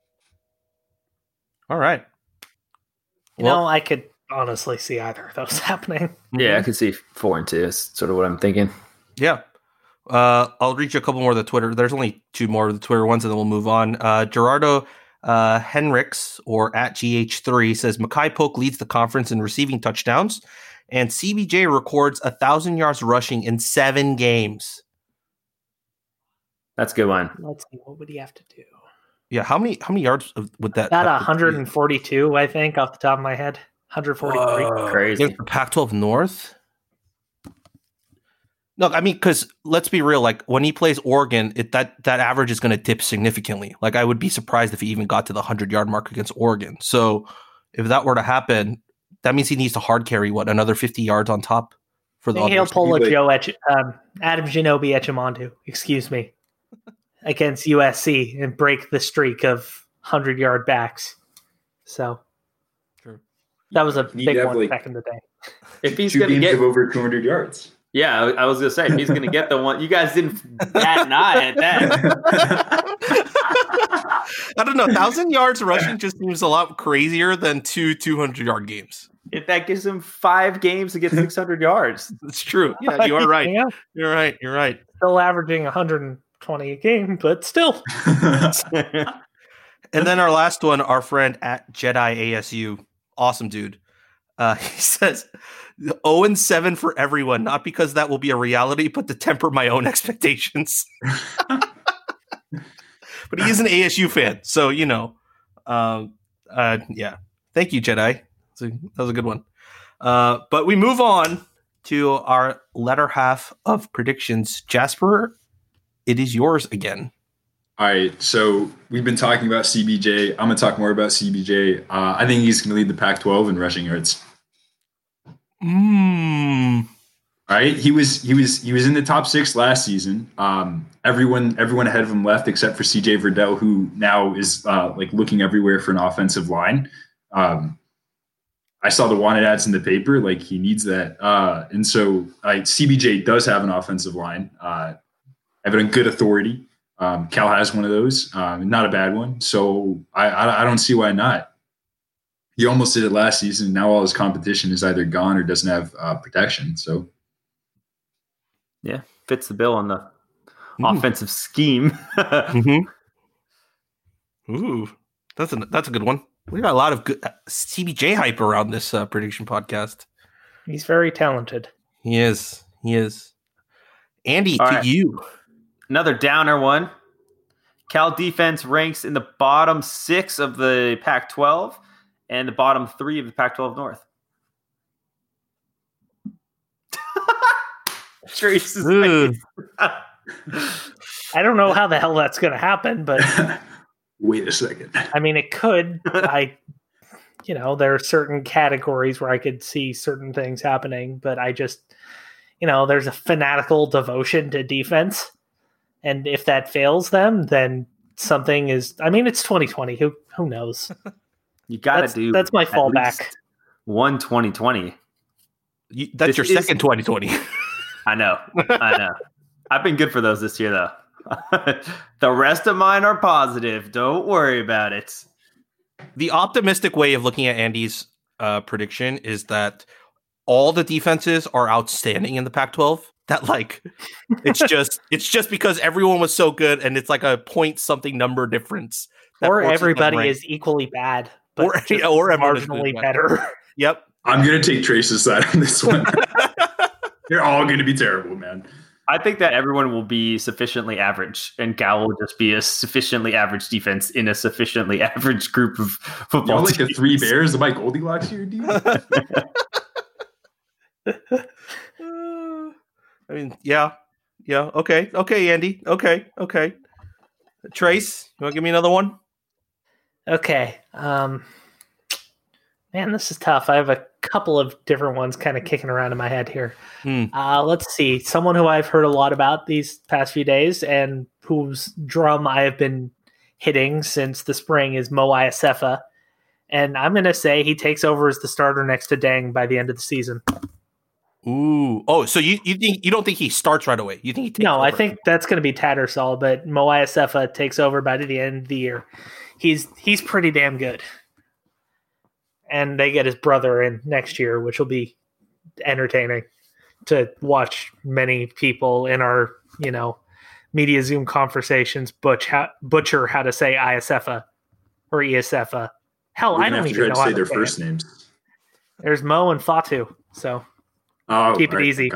All right. I could honestly see either of those happening. Yeah, I could see 4 and 2. That's sort of what I'm thinking. Yeah. I'll read you a couple more of the Twitter. There's only 2 more of the Twitter ones, and then we'll move on. Gerardo Henriks, or at GH3, says Makai Polk leads the conference in receiving touchdowns, and CBJ records 1,000 yards rushing in 7 games. That's a good one. Let's see, what would he have to do? Yeah, how many yards would that? About 142, I think, off the top of my head. 143. Crazy. The Pac-12 North? No, I mean, because let's be real. When he plays Oregon, that average is going to dip significantly. I would be surprised if he even got to the 100-yard mark against Oregon. So if that were to happen, that means he needs to hard carry, another 50 yards on top for the He'll pull a Adam Ginobili Echimondu, excuse me, against USC and break the streak of 100-yard backs. So that was a big one back in the day. If he's going to get over 200 yards. Yeah, I was going to say, if he's going to get the one, you guys didn't bat an eye at that. I don't know. 1,000 yards rushing just seems a lot crazier than 2 200-yard games. If that gives him 5 games to get 600 yards. It's true. Yeah, you are right. Yeah. You're right. Still averaging 120 a game, but still. And then our last one, our friend at Jedi ASU. Awesome dude. He says 0-7 for everyone, not because that will be a reality, but to temper my own expectations. But he is an ASU fan, so yeah. Thank you, Jedi. That was a good one. But we move on to our latter half of predictions. Jasper, it is yours again. All right, so we've been talking about CBJ. I'm going to talk more about CBJ. I think he's going to lead the Pac-12 in rushing yards. All right, he was in the top 6 last season. Everyone ahead of him left except for CJ Verdell, who now is looking everywhere for an offensive line. I saw the wanted ads in the paper. He needs that, and so CBJ does have an offensive line. I have it on good authority. Cal has one of those, not a bad one. So I don't see why not. He almost did it last season. Now all his competition is either gone or doesn't have protection. So, yeah, fits the bill on the offensive scheme. Ooh, that's a good one. We got a lot of good CBJ hype around this prediction podcast. He's very talented. He is. Andy, all to right. you. Another downer one. Cal defense ranks in the bottom 6 of the Pac-12, and the bottom 3 of the Pac-12 North. Trace is I don't know how the hell that's going to happen, but Wait a second. I mean, it could. There are certain categories where I could see certain things happening, but I just, there's a fanatical devotion to defense. And if that fails them, then something is, it's 2020. Who knows? You got to do. That's my fallback. One 2020. That's your second 2020. I know. I've been good for those this year, though. The rest of mine are positive. Don't worry about it. The optimistic way of looking at Andy's prediction is that all the defenses are outstanding in the Pac-12. That it's just because everyone was so good, and it's like a point something number difference. Or everybody is equally bad, but or marginally better. Yep. I'm gonna take Trace's side on this one. They're all gonna be terrible, man. I think that everyone will be sufficiently average, and Cal will just be a sufficiently average defense in a sufficiently average group of football teams. The 3 Bears, am I Goldilocks here, dude? Yeah. Okay, Andy. Okay. Trace, you want to give me another one? Okay. Man, this is tough. I have a couple of different ones kind of kicking around in my head here. Let's see. Someone who I've heard a lot about these past few days and whose drum I have been hitting since the spring is Mo Ioseffa. And I'm going to say he takes over as the starter next to Deng by the end of the season. Ooh. Oh, so you don't think he starts right away? You think he takes over? I think that's going to be Tattersall, but Mo Ioseffa takes over by the end of the year. He's pretty damn good. And they get his brother in next year, which will be entertaining to watch many people in our, media Zoom conversations butcher how to say Ioseffa or Ioseffa. Hell, I don't even know how to say their first names. There's Mo and Fatu, so keep it easy.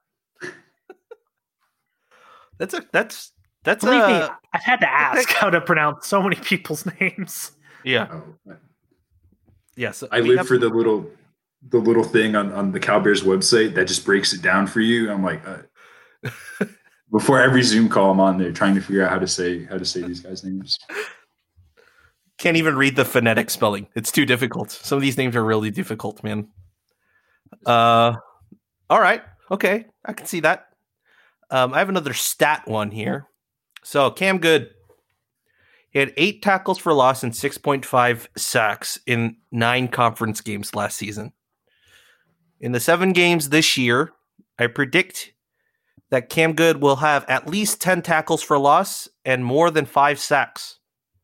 That's Believe me, I've had to ask how to pronounce so many people's names. Yeah. Oh, yeah. So I live for the little thing on the Cal Bears website that just breaks it down for you. I'm like, before every Zoom call, I'm on there trying to figure out how to say these guys' names. Can't even read the phonetic spelling. It's too difficult. Some of these names are really difficult, man. All right. Okay. I can see that. I have another stat one here. So Cam Good, he had 8 tackles for loss and 6.5 sacks in 9 conference games last season. In the 7 games this year, I predict that Cam Good will have at least 10 tackles for loss and more than 5 sacks.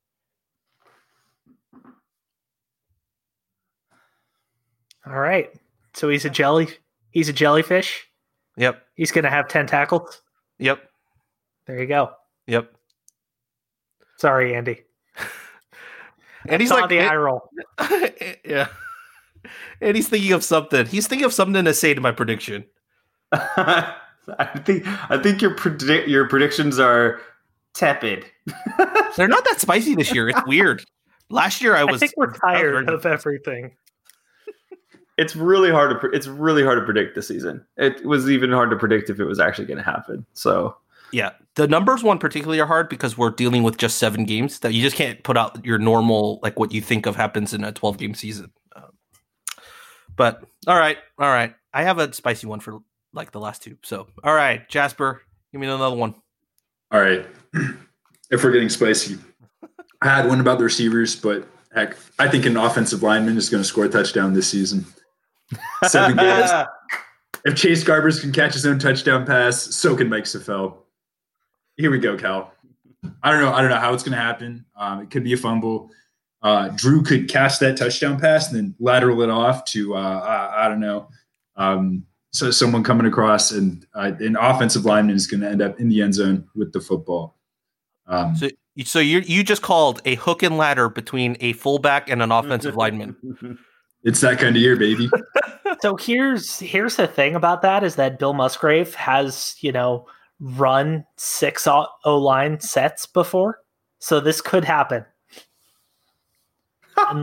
All right. So he's a jellyfish. Yep. He's going to have 10 tackles. Yep. There you go. Yep. Sorry, Andy. And he's like the eye roll. Yeah. And he's thinking of something. He's thinking of something to say to my prediction. I think your predictions are tepid. They're not that spicy this year. It's weird. Last year I think we're tired of everything. It's really hard to predict this season. It was even hard to predict if it was actually going to happen. So yeah, the numbers one particularly are hard because we're dealing with just 7 games that you just can't put out your normal, like what you think of happens in a 12-game season. But all right. I have a spicy one for like the last 2. So, all right, Jasper, give me another one. All right. If we're getting spicy, I had one about the receivers, but heck, I think an offensive lineman is going to score a touchdown this season. 7 games. If Chase Garbers can catch his own touchdown pass, so can Mike Safell. Here we go, Cal. I don't know how it's going to happen. It could be a fumble. Drew could catch that touchdown pass and then lateral it off to I don't know. So someone coming across, and an offensive lineman is going to end up in the end zone with the football. So you just called a hook and ladder between a fullback and an offensive lineman. It's that kind of year, baby. So here's the thing about that is that Bill Musgrave has, run 6 O-line sets before. So this could happen.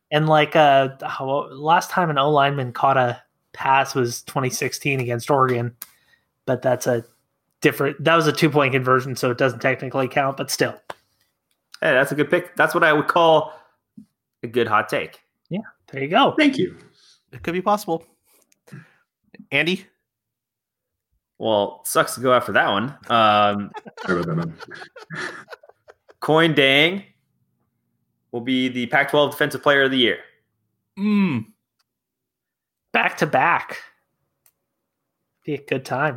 And last time an O lineman caught a pass was 2016 against Oregon, but that was a 2-point conversion, so it doesn't technically count, but still. Hey, that's a good pick. That's what I would call a good hot take. Yeah, there you go. Thank you. It could be possible. Andy? Well, sucks to go after that one. Sorry about that, man. Coin Dang will be the Pac-12 Defensive Player of the Year. Back to back. Be a good time.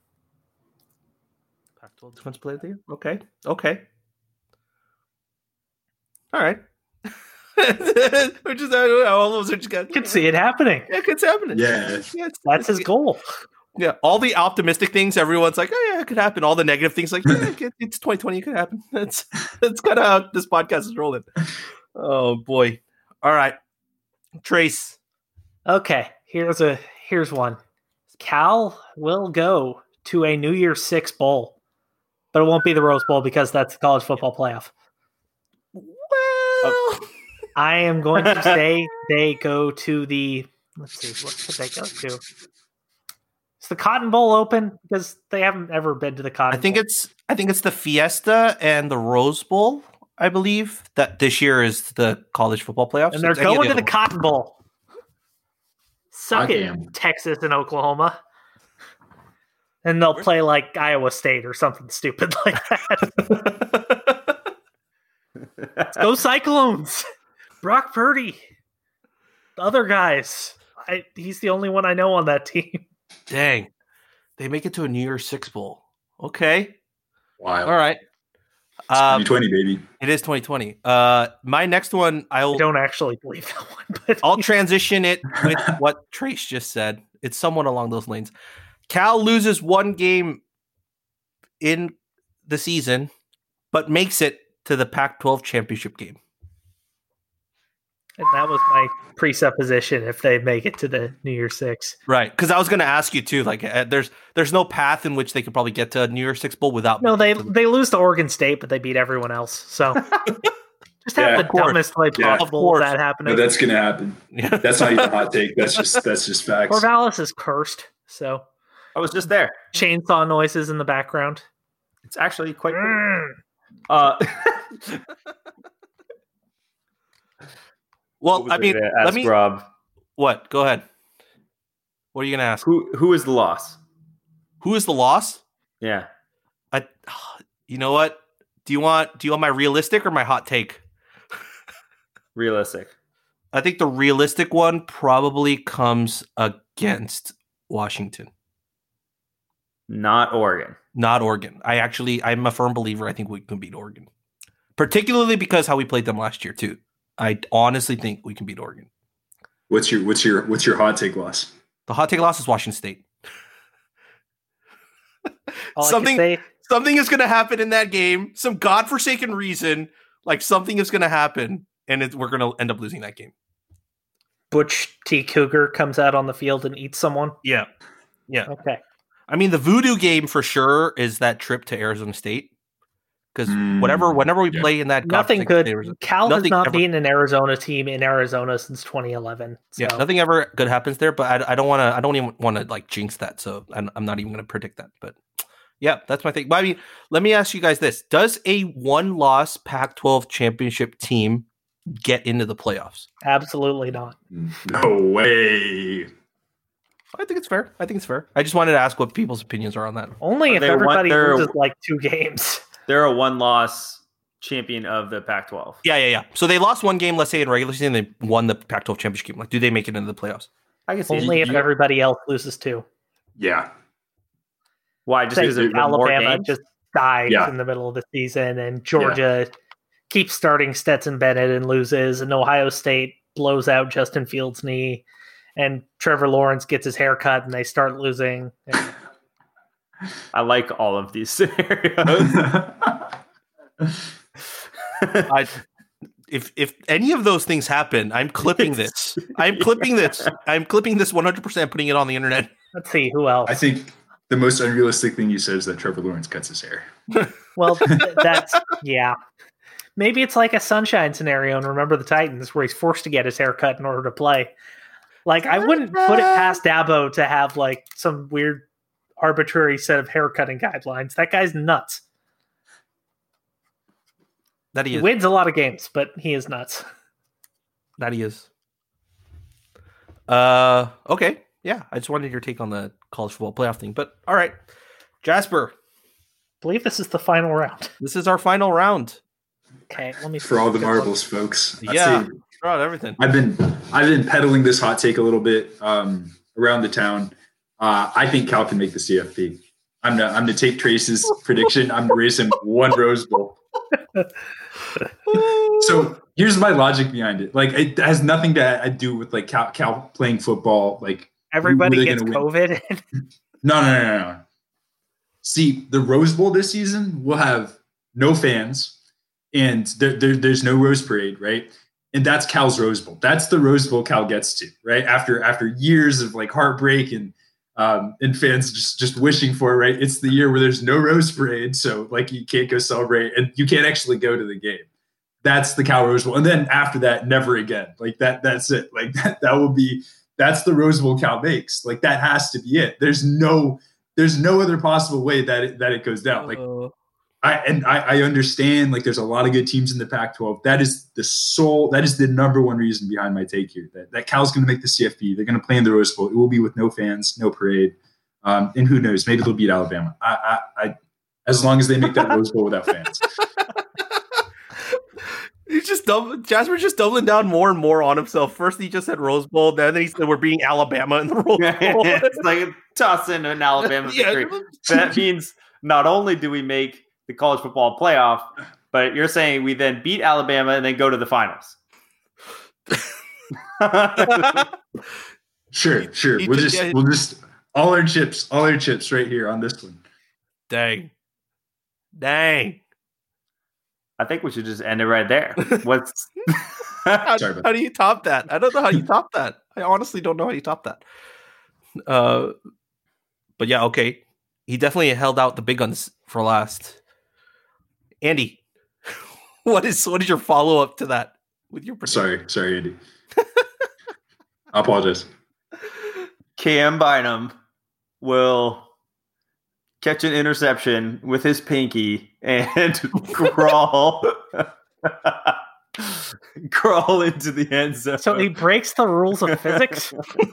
Pac-12 Defensive Player of the Year? Okay. All right. We're just all those are just got. Could see it happening. Yeah, it's happening. Yeah. That's his goal. Yeah, all the optimistic things, everyone's like, "Oh yeah, it could happen." All the negative things, like, "Yeah, it's 2020, it could happen." That's kind of how this podcast is rolling. Oh boy! All right, Trace. Okay, here's one. Cal will go to a New Year's Six bowl, but it won't be the Rose Bowl because that's the college football playoff. Well, I am going to say they go to the. Let's see, what should they go to? Is the Cotton Bowl open? Because they haven't ever been to the Cotton Bowl. I think it's the Fiesta and the Rose Bowl. I believe that this year is the college football playoffs, and they're going to the Cotton Bowl. Suck it, am. Texas and Oklahoma. And they'll play like Iowa State or something stupid like that. Let's go Cyclones. Brock Purdy. The other guys. He's the only one I know on that team. Dang, they make it to a New Year's Six Bowl. Okay, Wild. all right. It's 2020, baby. It is 2020. My next one, I don't actually believe that one, but I'll transition it with what Trace just said. It's somewhat along those lanes. Cal loses one game in the season, but makes it to the Pac-12 championship game. And that was my presupposition if they make it to the New Year's Six. Right, because I was going to ask you too. Like, there's no path in which they could probably get to a New Year's Six Bowl without. No, they lose to Oregon State, but they beat everyone else. So just have the dumbest way possible that happening. No, that's going to happen. Yeah. That's not even a hot take. That's just facts. Corvallis is cursed. So I was just there. Chainsaw noises in the background. It's actually quite Well, I mean, let me. Rob. What? Go ahead. What are you going to ask? Who is the loss? Who is the loss? Yeah. You know what? Do you want my realistic or my hot take? Realistic. I think the realistic one probably comes against Washington. Not Oregon. Not Oregon. I'm a firm believer. I think we can beat Oregon. Particularly because how we played them last year too. I honestly think we can beat Oregon. What's your hot take loss? The hot take loss is Washington State. Something is going to happen in that game. Some godforsaken reason, like something is going to happen, and we're going to end up losing that game. Butch T. Cougar comes out on the field and eats someone. Yeah. Okay. I mean, the voodoo game for sure is that trip to Arizona State. Because whenever we play in that, nothing good. Cal has not been an Arizona team in Arizona since 2011. So. Yeah, nothing ever good happens there. But I don't even want to like jinx that. So I'm not even going to predict that. But yeah, that's my thing. But I mean, let me ask you guys this: does a one-loss Pac-12 championship team get into the playoffs? Absolutely not. No way. I think it's fair. I just wanted to ask what people's opinions are on that. Only if everybody loses like 2 games. They're a one-loss champion of the Pac-12. Yeah. So they lost one game, let's say in regular season, they won the Pac-12 championship game. Like, do they make it into the playoffs? I can see only if everybody else loses 2. Yeah. Why? Just because Alabama just died in the middle of the season, and Georgia keeps starting Stetson Bennett and loses, and Ohio State blows out Justin Fields' knee, and Trevor Lawrence gets his hair cut, and they start losing. I like all of these scenarios. If any of those things happen, I'm clipping this. I'm clipping this 100%, putting it on the internet. Let's see who else. I think the most unrealistic thing you said is that Trevor Lawrence cuts his hair. Well, that's Maybe it's like a Sunshine scenario in Remember the Titans where he's forced to get his hair cut in order to play. Like, I wouldn't put it past Dabo to have like some weird arbitrary set of haircutting guidelines. That guy's nuts. That he is. He wins a lot of games, but he is nuts. That he is. Okay. Yeah, I just wanted your take on the college football playoff thing. But all right, Jasper. I believe this is the final round. This is our final round. Okay, let me For all the marbles, folks. Yeah, throw out everything. I've been peddling this hot take a little bit around the town. I think Cal can make the CFP. I'm gonna take Trace's prediction. I'm gonna raise him 1 Rose Bowl. So here's my logic behind it. Like, it has nothing to do with like Cal playing football. Like, everybody gets COVID. No. See, the Rose Bowl this season will have no fans, and there's no Rose Parade, right? And that's Cal's Rose Bowl. That's the Rose Bowl Cal gets to, right? After years of like heartbreak and fans just wishing for it, right? It's the year where there's no Rose Parade, so like you can't go celebrate and you can't actually go to the game. That's the Cal Rose Bowl. And then after that, never again. Like that's it. Like that's the Rose Bowl Cal makes. Like that has to be it. There's no other possible way that it goes down. Like I understand like there's a lot of good teams in the Pac-12. That is the number one reason behind my take here. That Cal's going to make the CFP. They're going to play in the Rose Bowl. It will be with no fans, no parade. And who knows? Maybe they'll beat Alabama. I as long as they make that Rose Bowl without fans. Jasper's just doubling down more and more on himself. First, he just said Rose Bowl. Then he said we're beating Alabama in the Rose Bowl. It's like toss in an Alabama victory. That means not only do we make the college football playoff, but you're saying we then beat Alabama and then go to the finals. Sure. We'll just all our chips right here on this one. Dang. I think we should just end it right there. How do you top that? I don't know how you top that. I honestly don't know how you top that. But yeah, okay. He definitely held out the big guns for last. Andy, what is your follow up to that with your prediction? Sorry, Andy. I apologize. Cam Bynum will catch an interception with his pinky and crawl into the end zone. So he breaks the rules of physics.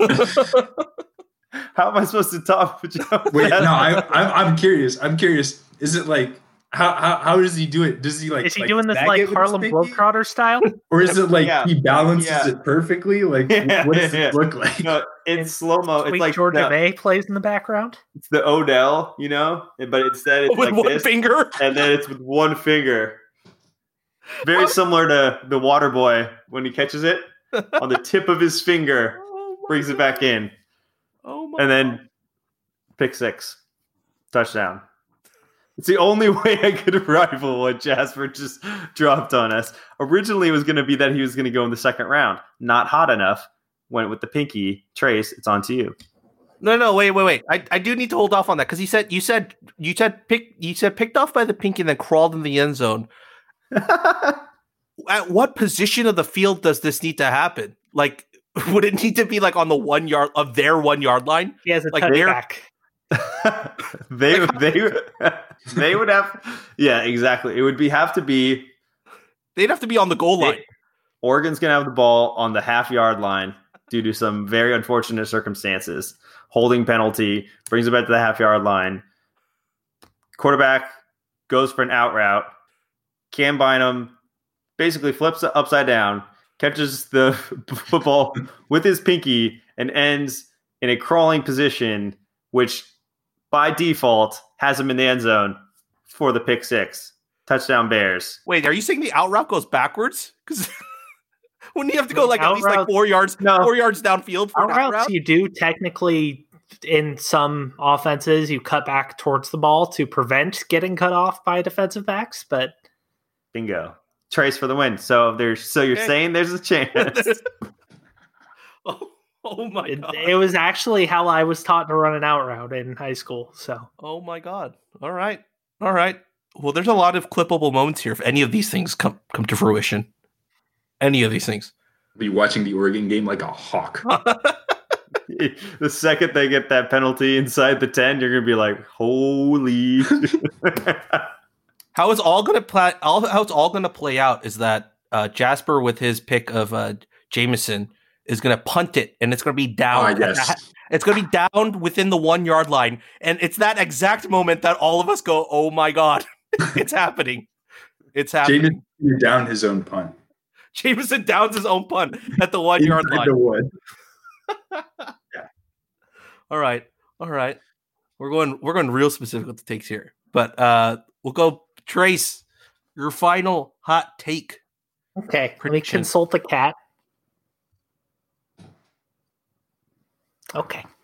How am I supposed to top? Wait, no, I'm curious. Is it like how does he do it? Does he like? Is he doing this like Harlem Globetrotter style, or is it like he balances it perfectly? Like, what does it look like? No, it's slow mo. It's like Georgia May plays in the background. It's the Odell, but instead it's with like one this, finger, and then it's with one finger. Very similar to the water boy when he catches it on the tip of his finger, brings it back in. And then pick 6, touchdown. It's the only way I could rival what Jasper just dropped on us. Originally, it was going to be that he was going to go in the second round. Not hot enough. Went with the pinky. Trace, it's on to you. No, wait. I do need to hold off on that because you said picked off by the pinky and then crawled in the end zone. At what position of the field does this need to happen? Like, would it need to be like on the 1 yard of their 1 yard line? He has a like touchback. They would have, yeah, exactly. It would have to be. They'd have to be on the goal line. Oregon's gonna have the ball on the half-yard line due to some very unfortunate circumstances. Holding penalty brings it back to the half-yard line. Quarterback goes for an out route. Cam Bynum basically flips it upside down, catches the football with his pinky, and ends in a crawling position, which by default has him in the end zone for the pick 6. Touchdown Bears. Wait, are you saying the out route goes backwards? Because wouldn't you have to go like at least like 4 yards, 4 yards downfield for out routes? You do technically in some offenses you cut back towards the ball to prevent getting cut off by defensive backs, but bingo. Trace for the win. So you're saying there's a chance. Oh my god. It was actually how I was taught to run an out route in high school. So oh my god. All right. Well, there's a lot of clippable moments here if any of these things come to fruition. Any of these things. Be watching the Oregon game like a hawk. The second they get that penalty inside the 10, you're going to be like, holy. How it's all going to play out is that Jasper, with his pick of Jameson, is going to punt it, and it's going to be down. Yes. It's going to be down within the 1 yard line, and it's that exact moment that all of us go, "Oh my god, it's happening! It's happening!" Jameson down his own punt. Jameson downs his own punt at the 1 yard line. The wood. Yeah. All right. We're going real specific with the takes here, but we'll go Trace. Your final hot take. Okay, Prediction. let me consult the cat. Okay.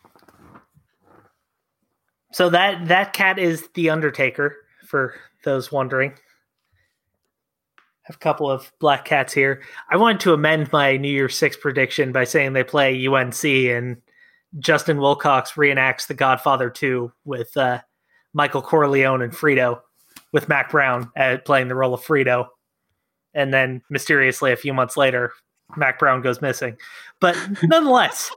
So that cat is the Undertaker, for those wondering. I have a couple of black cats here. I wanted to amend my New Year's 6 prediction by saying they play UNC and Justin Wilcox reenacts The Godfather 2 with Michael Corleone and Frito, with Mac Brown playing the role of Frito. And then mysteriously, a few months later, Mac Brown goes missing. But nonetheless,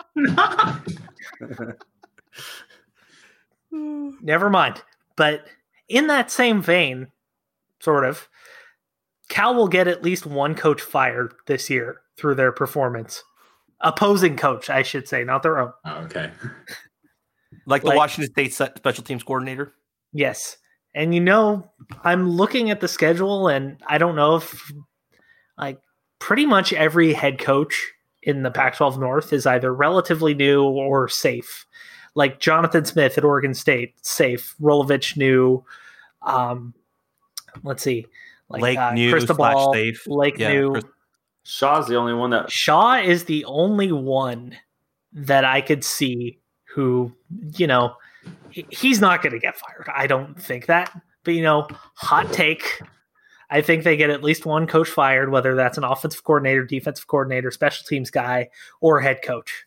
never mind. But in that same vein, sort of, Cal will get at least one coach fired this year through their performance. Opposing coach, I should say, not their own. Oh, okay. Like the Washington State special teams coordinator? Yes. And I'm looking at the schedule, and I don't know if pretty much every head coach in the Pac-12 North is either relatively new or safe. Like Jonathan Smith at Oregon State, safe. Rolovich new. Let's see. Lake new Cristobal, safe. Lake new. Shaw's the only one that... Shaw is the only one that I could see who, he's not going to get fired. I don't think that. But, hot take. I think they get at least one coach fired, whether that's an offensive coordinator, defensive coordinator, special teams guy, or head coach.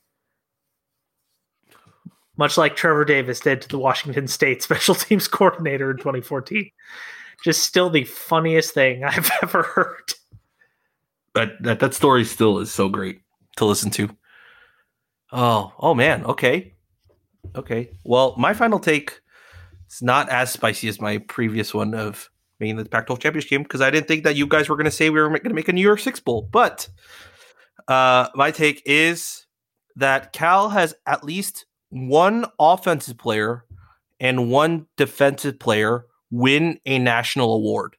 Much like Trevor Davis did to the Washington State special teams coordinator in 2014. Just still the funniest thing I've ever heard. That story still is so great to listen to. Oh man. Okay. Well, my final take is not as spicy as my previous one of making the Pac-12 championship game, because I didn't think that you guys were going to say we were going to make a New Year's 6 bowl. But my take is that Cal has at least one offensive player and one defensive player win a national award.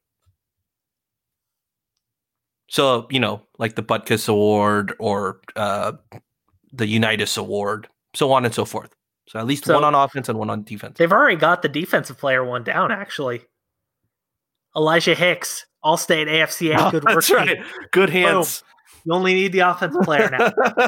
So, like the Butkus Award or the Unitas Award, so on and so forth. So at least one on offense and one on defense. They've already got the defensive player one down, actually. Elijah Hicks, All-State AFCA, good work. That's right. Good hands. Boom. You only need the offensive player now.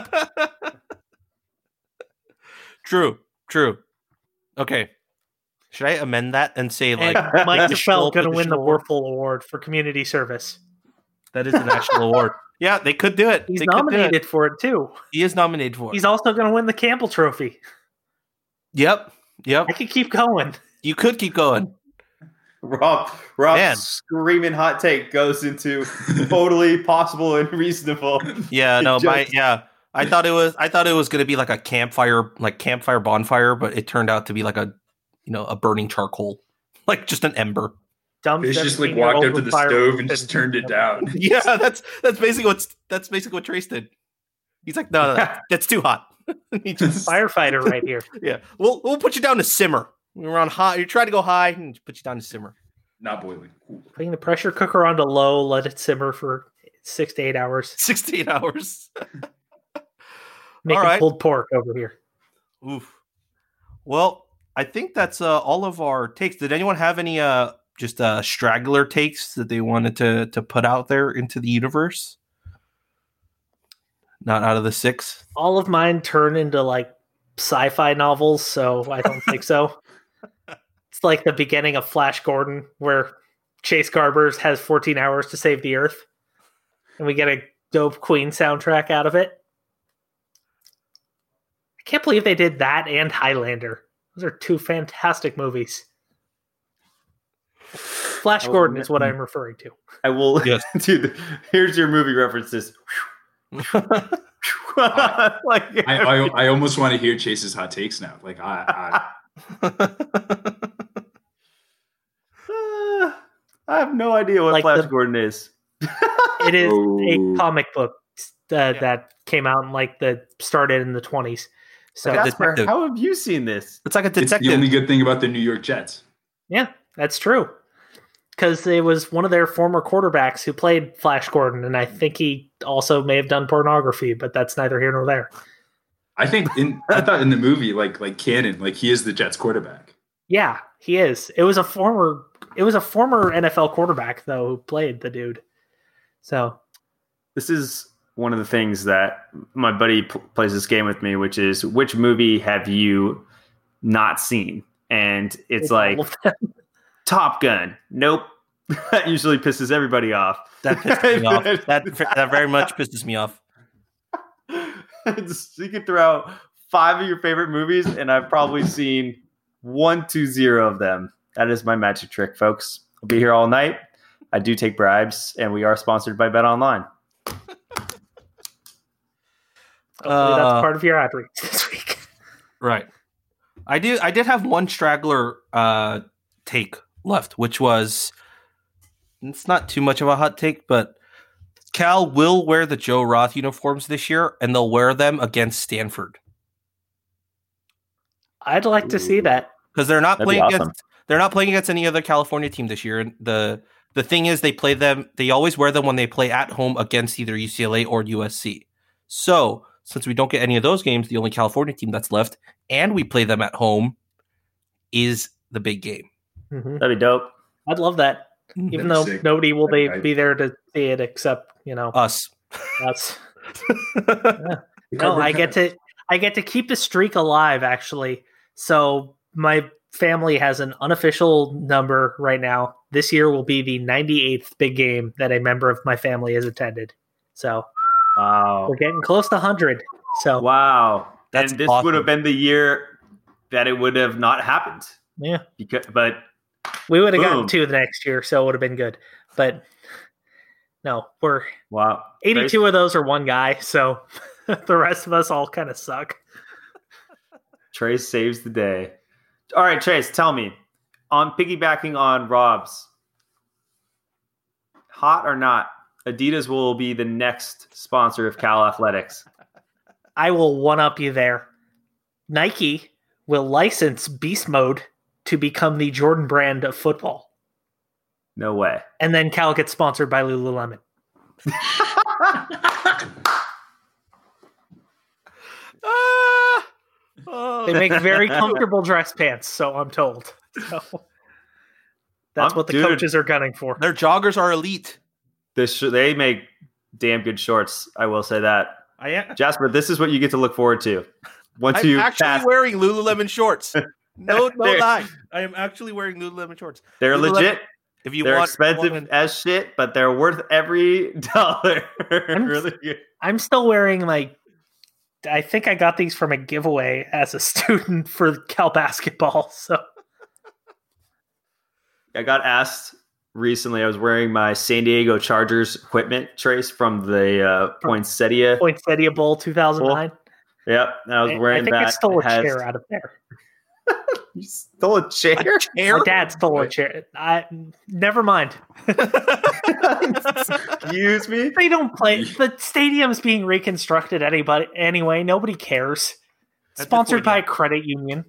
True. Okay. Should I amend that and say Mike DeFell going to win the Werfel Award for community service? That is a national award. Yeah, they could do it. He's nominated for it too. He is nominated for it. He's also going to win the Campbell Trophy. Yep. I could keep going. You could keep going. Rob's screaming hot take goes into totally possible and reasonable. Yeah, no, I thought it was going to be like a campfire bonfire, but it turned out to be like a burning charcoal, like just an ember. It's just like walked up to the stove and just turned it down. Yeah, that's basically what Trace did. He's like, no, that's too hot. He just firefighter right here. Yeah, we'll put you down to simmer. We're on high. You try to go high and put you down to simmer. Not boiling. Putting the pressure cooker onto low, let it simmer for 6 to 8 hours. 6 to 8 hours. Making pulled pork over here. Oof. Well, I think that's all of our takes. Did anyone have any just straggler takes that they wanted to put out there into the universe? Not out of the 6? All of mine turn into like sci-fi novels, so I don't think so. It's like the beginning of Flash Gordon, where Chase Garbers has 14 hours to save the Earth, and we get a dope Queen soundtrack out of it. I can't believe they did that and Highlander. Those are 2 fantastic movies. Flash Gordon is what I'm referring to. I will. Yes. Dude, here's your movie references. I almost want to hear Chase's hot takes now. Like I have no idea what Flash Gordon is. It is a comic book that came out in started in the 20s. So Jasper, how have you seen this? It's like a detective. It's the only good thing about the New York Jets. Yeah, that's true. Because it was one of their former quarterbacks who played Flash Gordon, and I think he also may have done pornography, but that's neither here nor there. I thought in the movie, like canon, like he is the Jets quarterback. Yeah, he is. It was a former NFL quarterback though who played the dude. So this is one of the things that my buddy plays this game with me, which is which movie have you not seen? And it's like Top Gun. Nope. That usually pisses everybody off. That pisses me off. That very much pisses me off. You could throw out 5 of your favorite movies, and I've probably seen 1 to 0 of them. That is my magic trick, folks. I'll be here all night. I do take bribes, and we are sponsored by BetOnline. Hopefully that's part of your ad reads this week. Right. I did have one straggler take left, which was, it's not too much of a hot take, but Cal will wear the Joe Roth uniforms this year, and they'll wear them against Stanford. I'd like to see that. Because they're not playing against any other California team this year. And the thing is, they always wear them when they play at home against either UCLA or USC. So since we don't get any of those games, the only California team that's left, and we play them at home, is the big game. Mm-hmm. That'd be dope. I'd love that. Even though nobody will be there to see it except, us. Yeah. No, I get to keep the streak alive, actually. So my family has an unofficial number right now. This year will be the 98th big game that a member of my family has attended. So wow, we're getting close to 100. So wow, this awesome. Would have been the year that it would have not happened. Yeah, but we would have gotten 2 the next year, so it would have been good. But no, we're 82 of those are one guy, so the rest of us all kind of suck. Trace saves the day. All right, Trace, tell me, on piggybacking on Rob's, hot or not, Adidas will be the next sponsor of Cal Athletics. I will one-up you there. Nike will license Beast Mode to become the Jordan brand of football. No way. And then Cal gets sponsored by Lululemon. They make very comfortable dress pants, so I'm told. So that's what the coaches are gunning for. Their joggers are elite. They make damn good shorts. I will say that. Jasper, this is what you get to look forward to. I'm actually wearing Lululemon shorts. No lie. I am actually wearing Lululemon shorts. They're legit. They're expensive as shit, but they're worth every dollar. Really good. I'm still wearing I think I got these from a giveaway as a student for Cal basketball. So I got asked recently. I was wearing my San Diego Chargers equipment, Trace, from the Poinsettia Bowl 2009. Yep, I was wearing that. I think I stole a chair out of there. You stole a chair? My dad stole a chair. Never mind. Excuse me? They don't play. The stadium's being reconstructed anyway. Nobody cares. Sponsored by a credit union.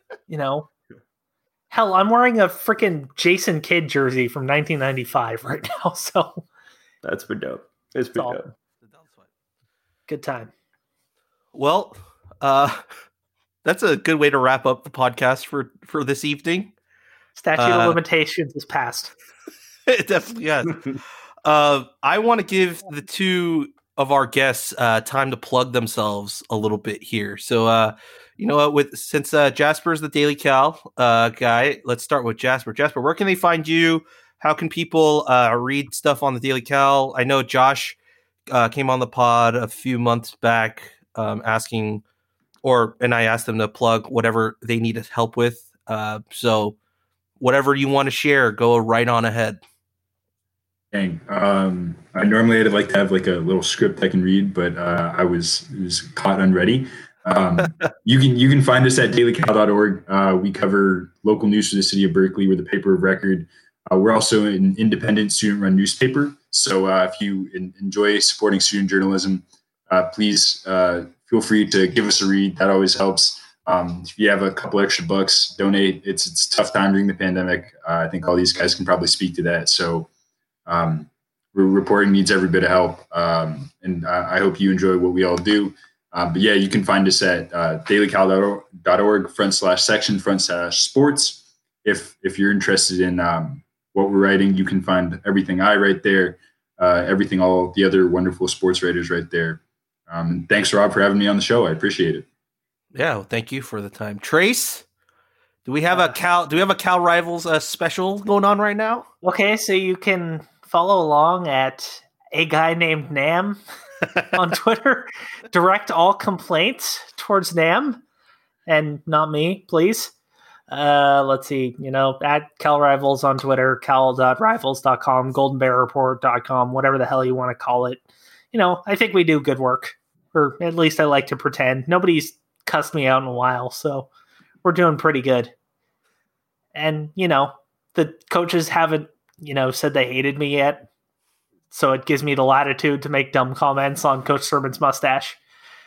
Hell, I'm wearing a freaking Jason Kidd jersey from 1995 right now. So that's pretty dope. It's pretty dope. Good time. Well, that's a good way to wrap up the podcast for this evening. Statute of limitations is passed. It definitely has. I want to give the 2 of our guests time to plug themselves a little bit here. So, you know what? Since Jasper's the Daily Cal guy, let's start with Jasper. Jasper, where can they find you? How can people read stuff on the Daily Cal? I know Josh came on the pod a few months back asking, and I asked them to plug whatever they needed help with. So whatever you want to share, go right on ahead. Dang. I normally I'd like to have like a little script I can read, but I was caught unready. You can find us at dailycal.org. We cover local news for the city of Berkeley. We're the paper of record. We're also an independent student-run newspaper. So if you enjoy supporting student journalism, please feel free to give us a read. That always helps. If you have a couple extra bucks, donate. It's a tough time during the pandemic. I think all these guys can probably speak to that. So reporting needs every bit of help. And I hope you enjoy what we all do. But yeah, you can find us at dailycal.org /section/sports. If you're interested in what we're writing, you can find everything I write there, everything all the other wonderful sports writers right there. And thanks, Rob, for having me on the show. I appreciate it. Yeah, well, thank you for the time. Trace, do we have a Cal Rivals special going on right now? Okay, so you can follow along at a guy named Nam on Twitter. Direct all complaints towards Nam and not me, please. Let's see, at Cal Rivals on Twitter, cal.rivals.com, goldenbearreport.com, whatever the hell you want to call it. I think we do good work, or at least I like to pretend. Nobody's cussed me out in a while, so we're doing pretty good. And, the coaches haven't, said they hated me yet, so it gives me the latitude to make dumb comments on Coach Sermon's mustache.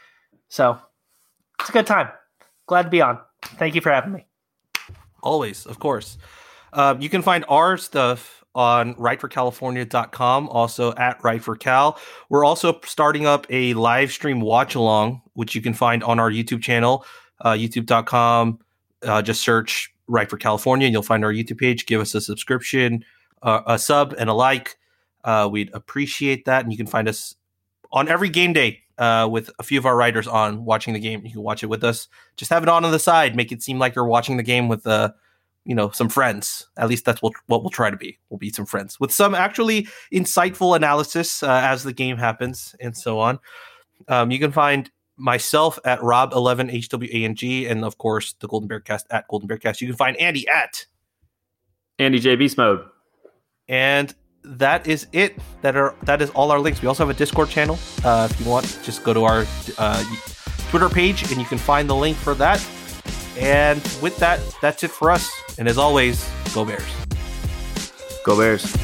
So it's a good time. Glad to be on. Thank you for having me. Always, of course. You can find our stuff on writeforcalifornia.com, also at writeforcal. We're also starting up a live stream watch along, which you can find on our YouTube channel, youtube.com. Just search Write for California and you'll find our YouTube page. Give us a subscription, a sub, and a like. We'd appreciate that. And you can find us on every game day with a few of our writers on watching the game. You can watch it with us. Just have it on the side. Make it seem like you're watching the game with some friends. At least that's what we'll try to be. We'll be some friends with some actually insightful analysis as the game happens and so on. You can find myself at Rob11HWANG and of course the Golden Bearcast at Golden Bearcast. You can find Andy at Andy J Beast Mode. And that is it. That is all our links. We also have a Discord channel. If you want, just go to our Twitter page and you can find the link for that. And with that, that's it for us. And as always, go Bears. Go Bears.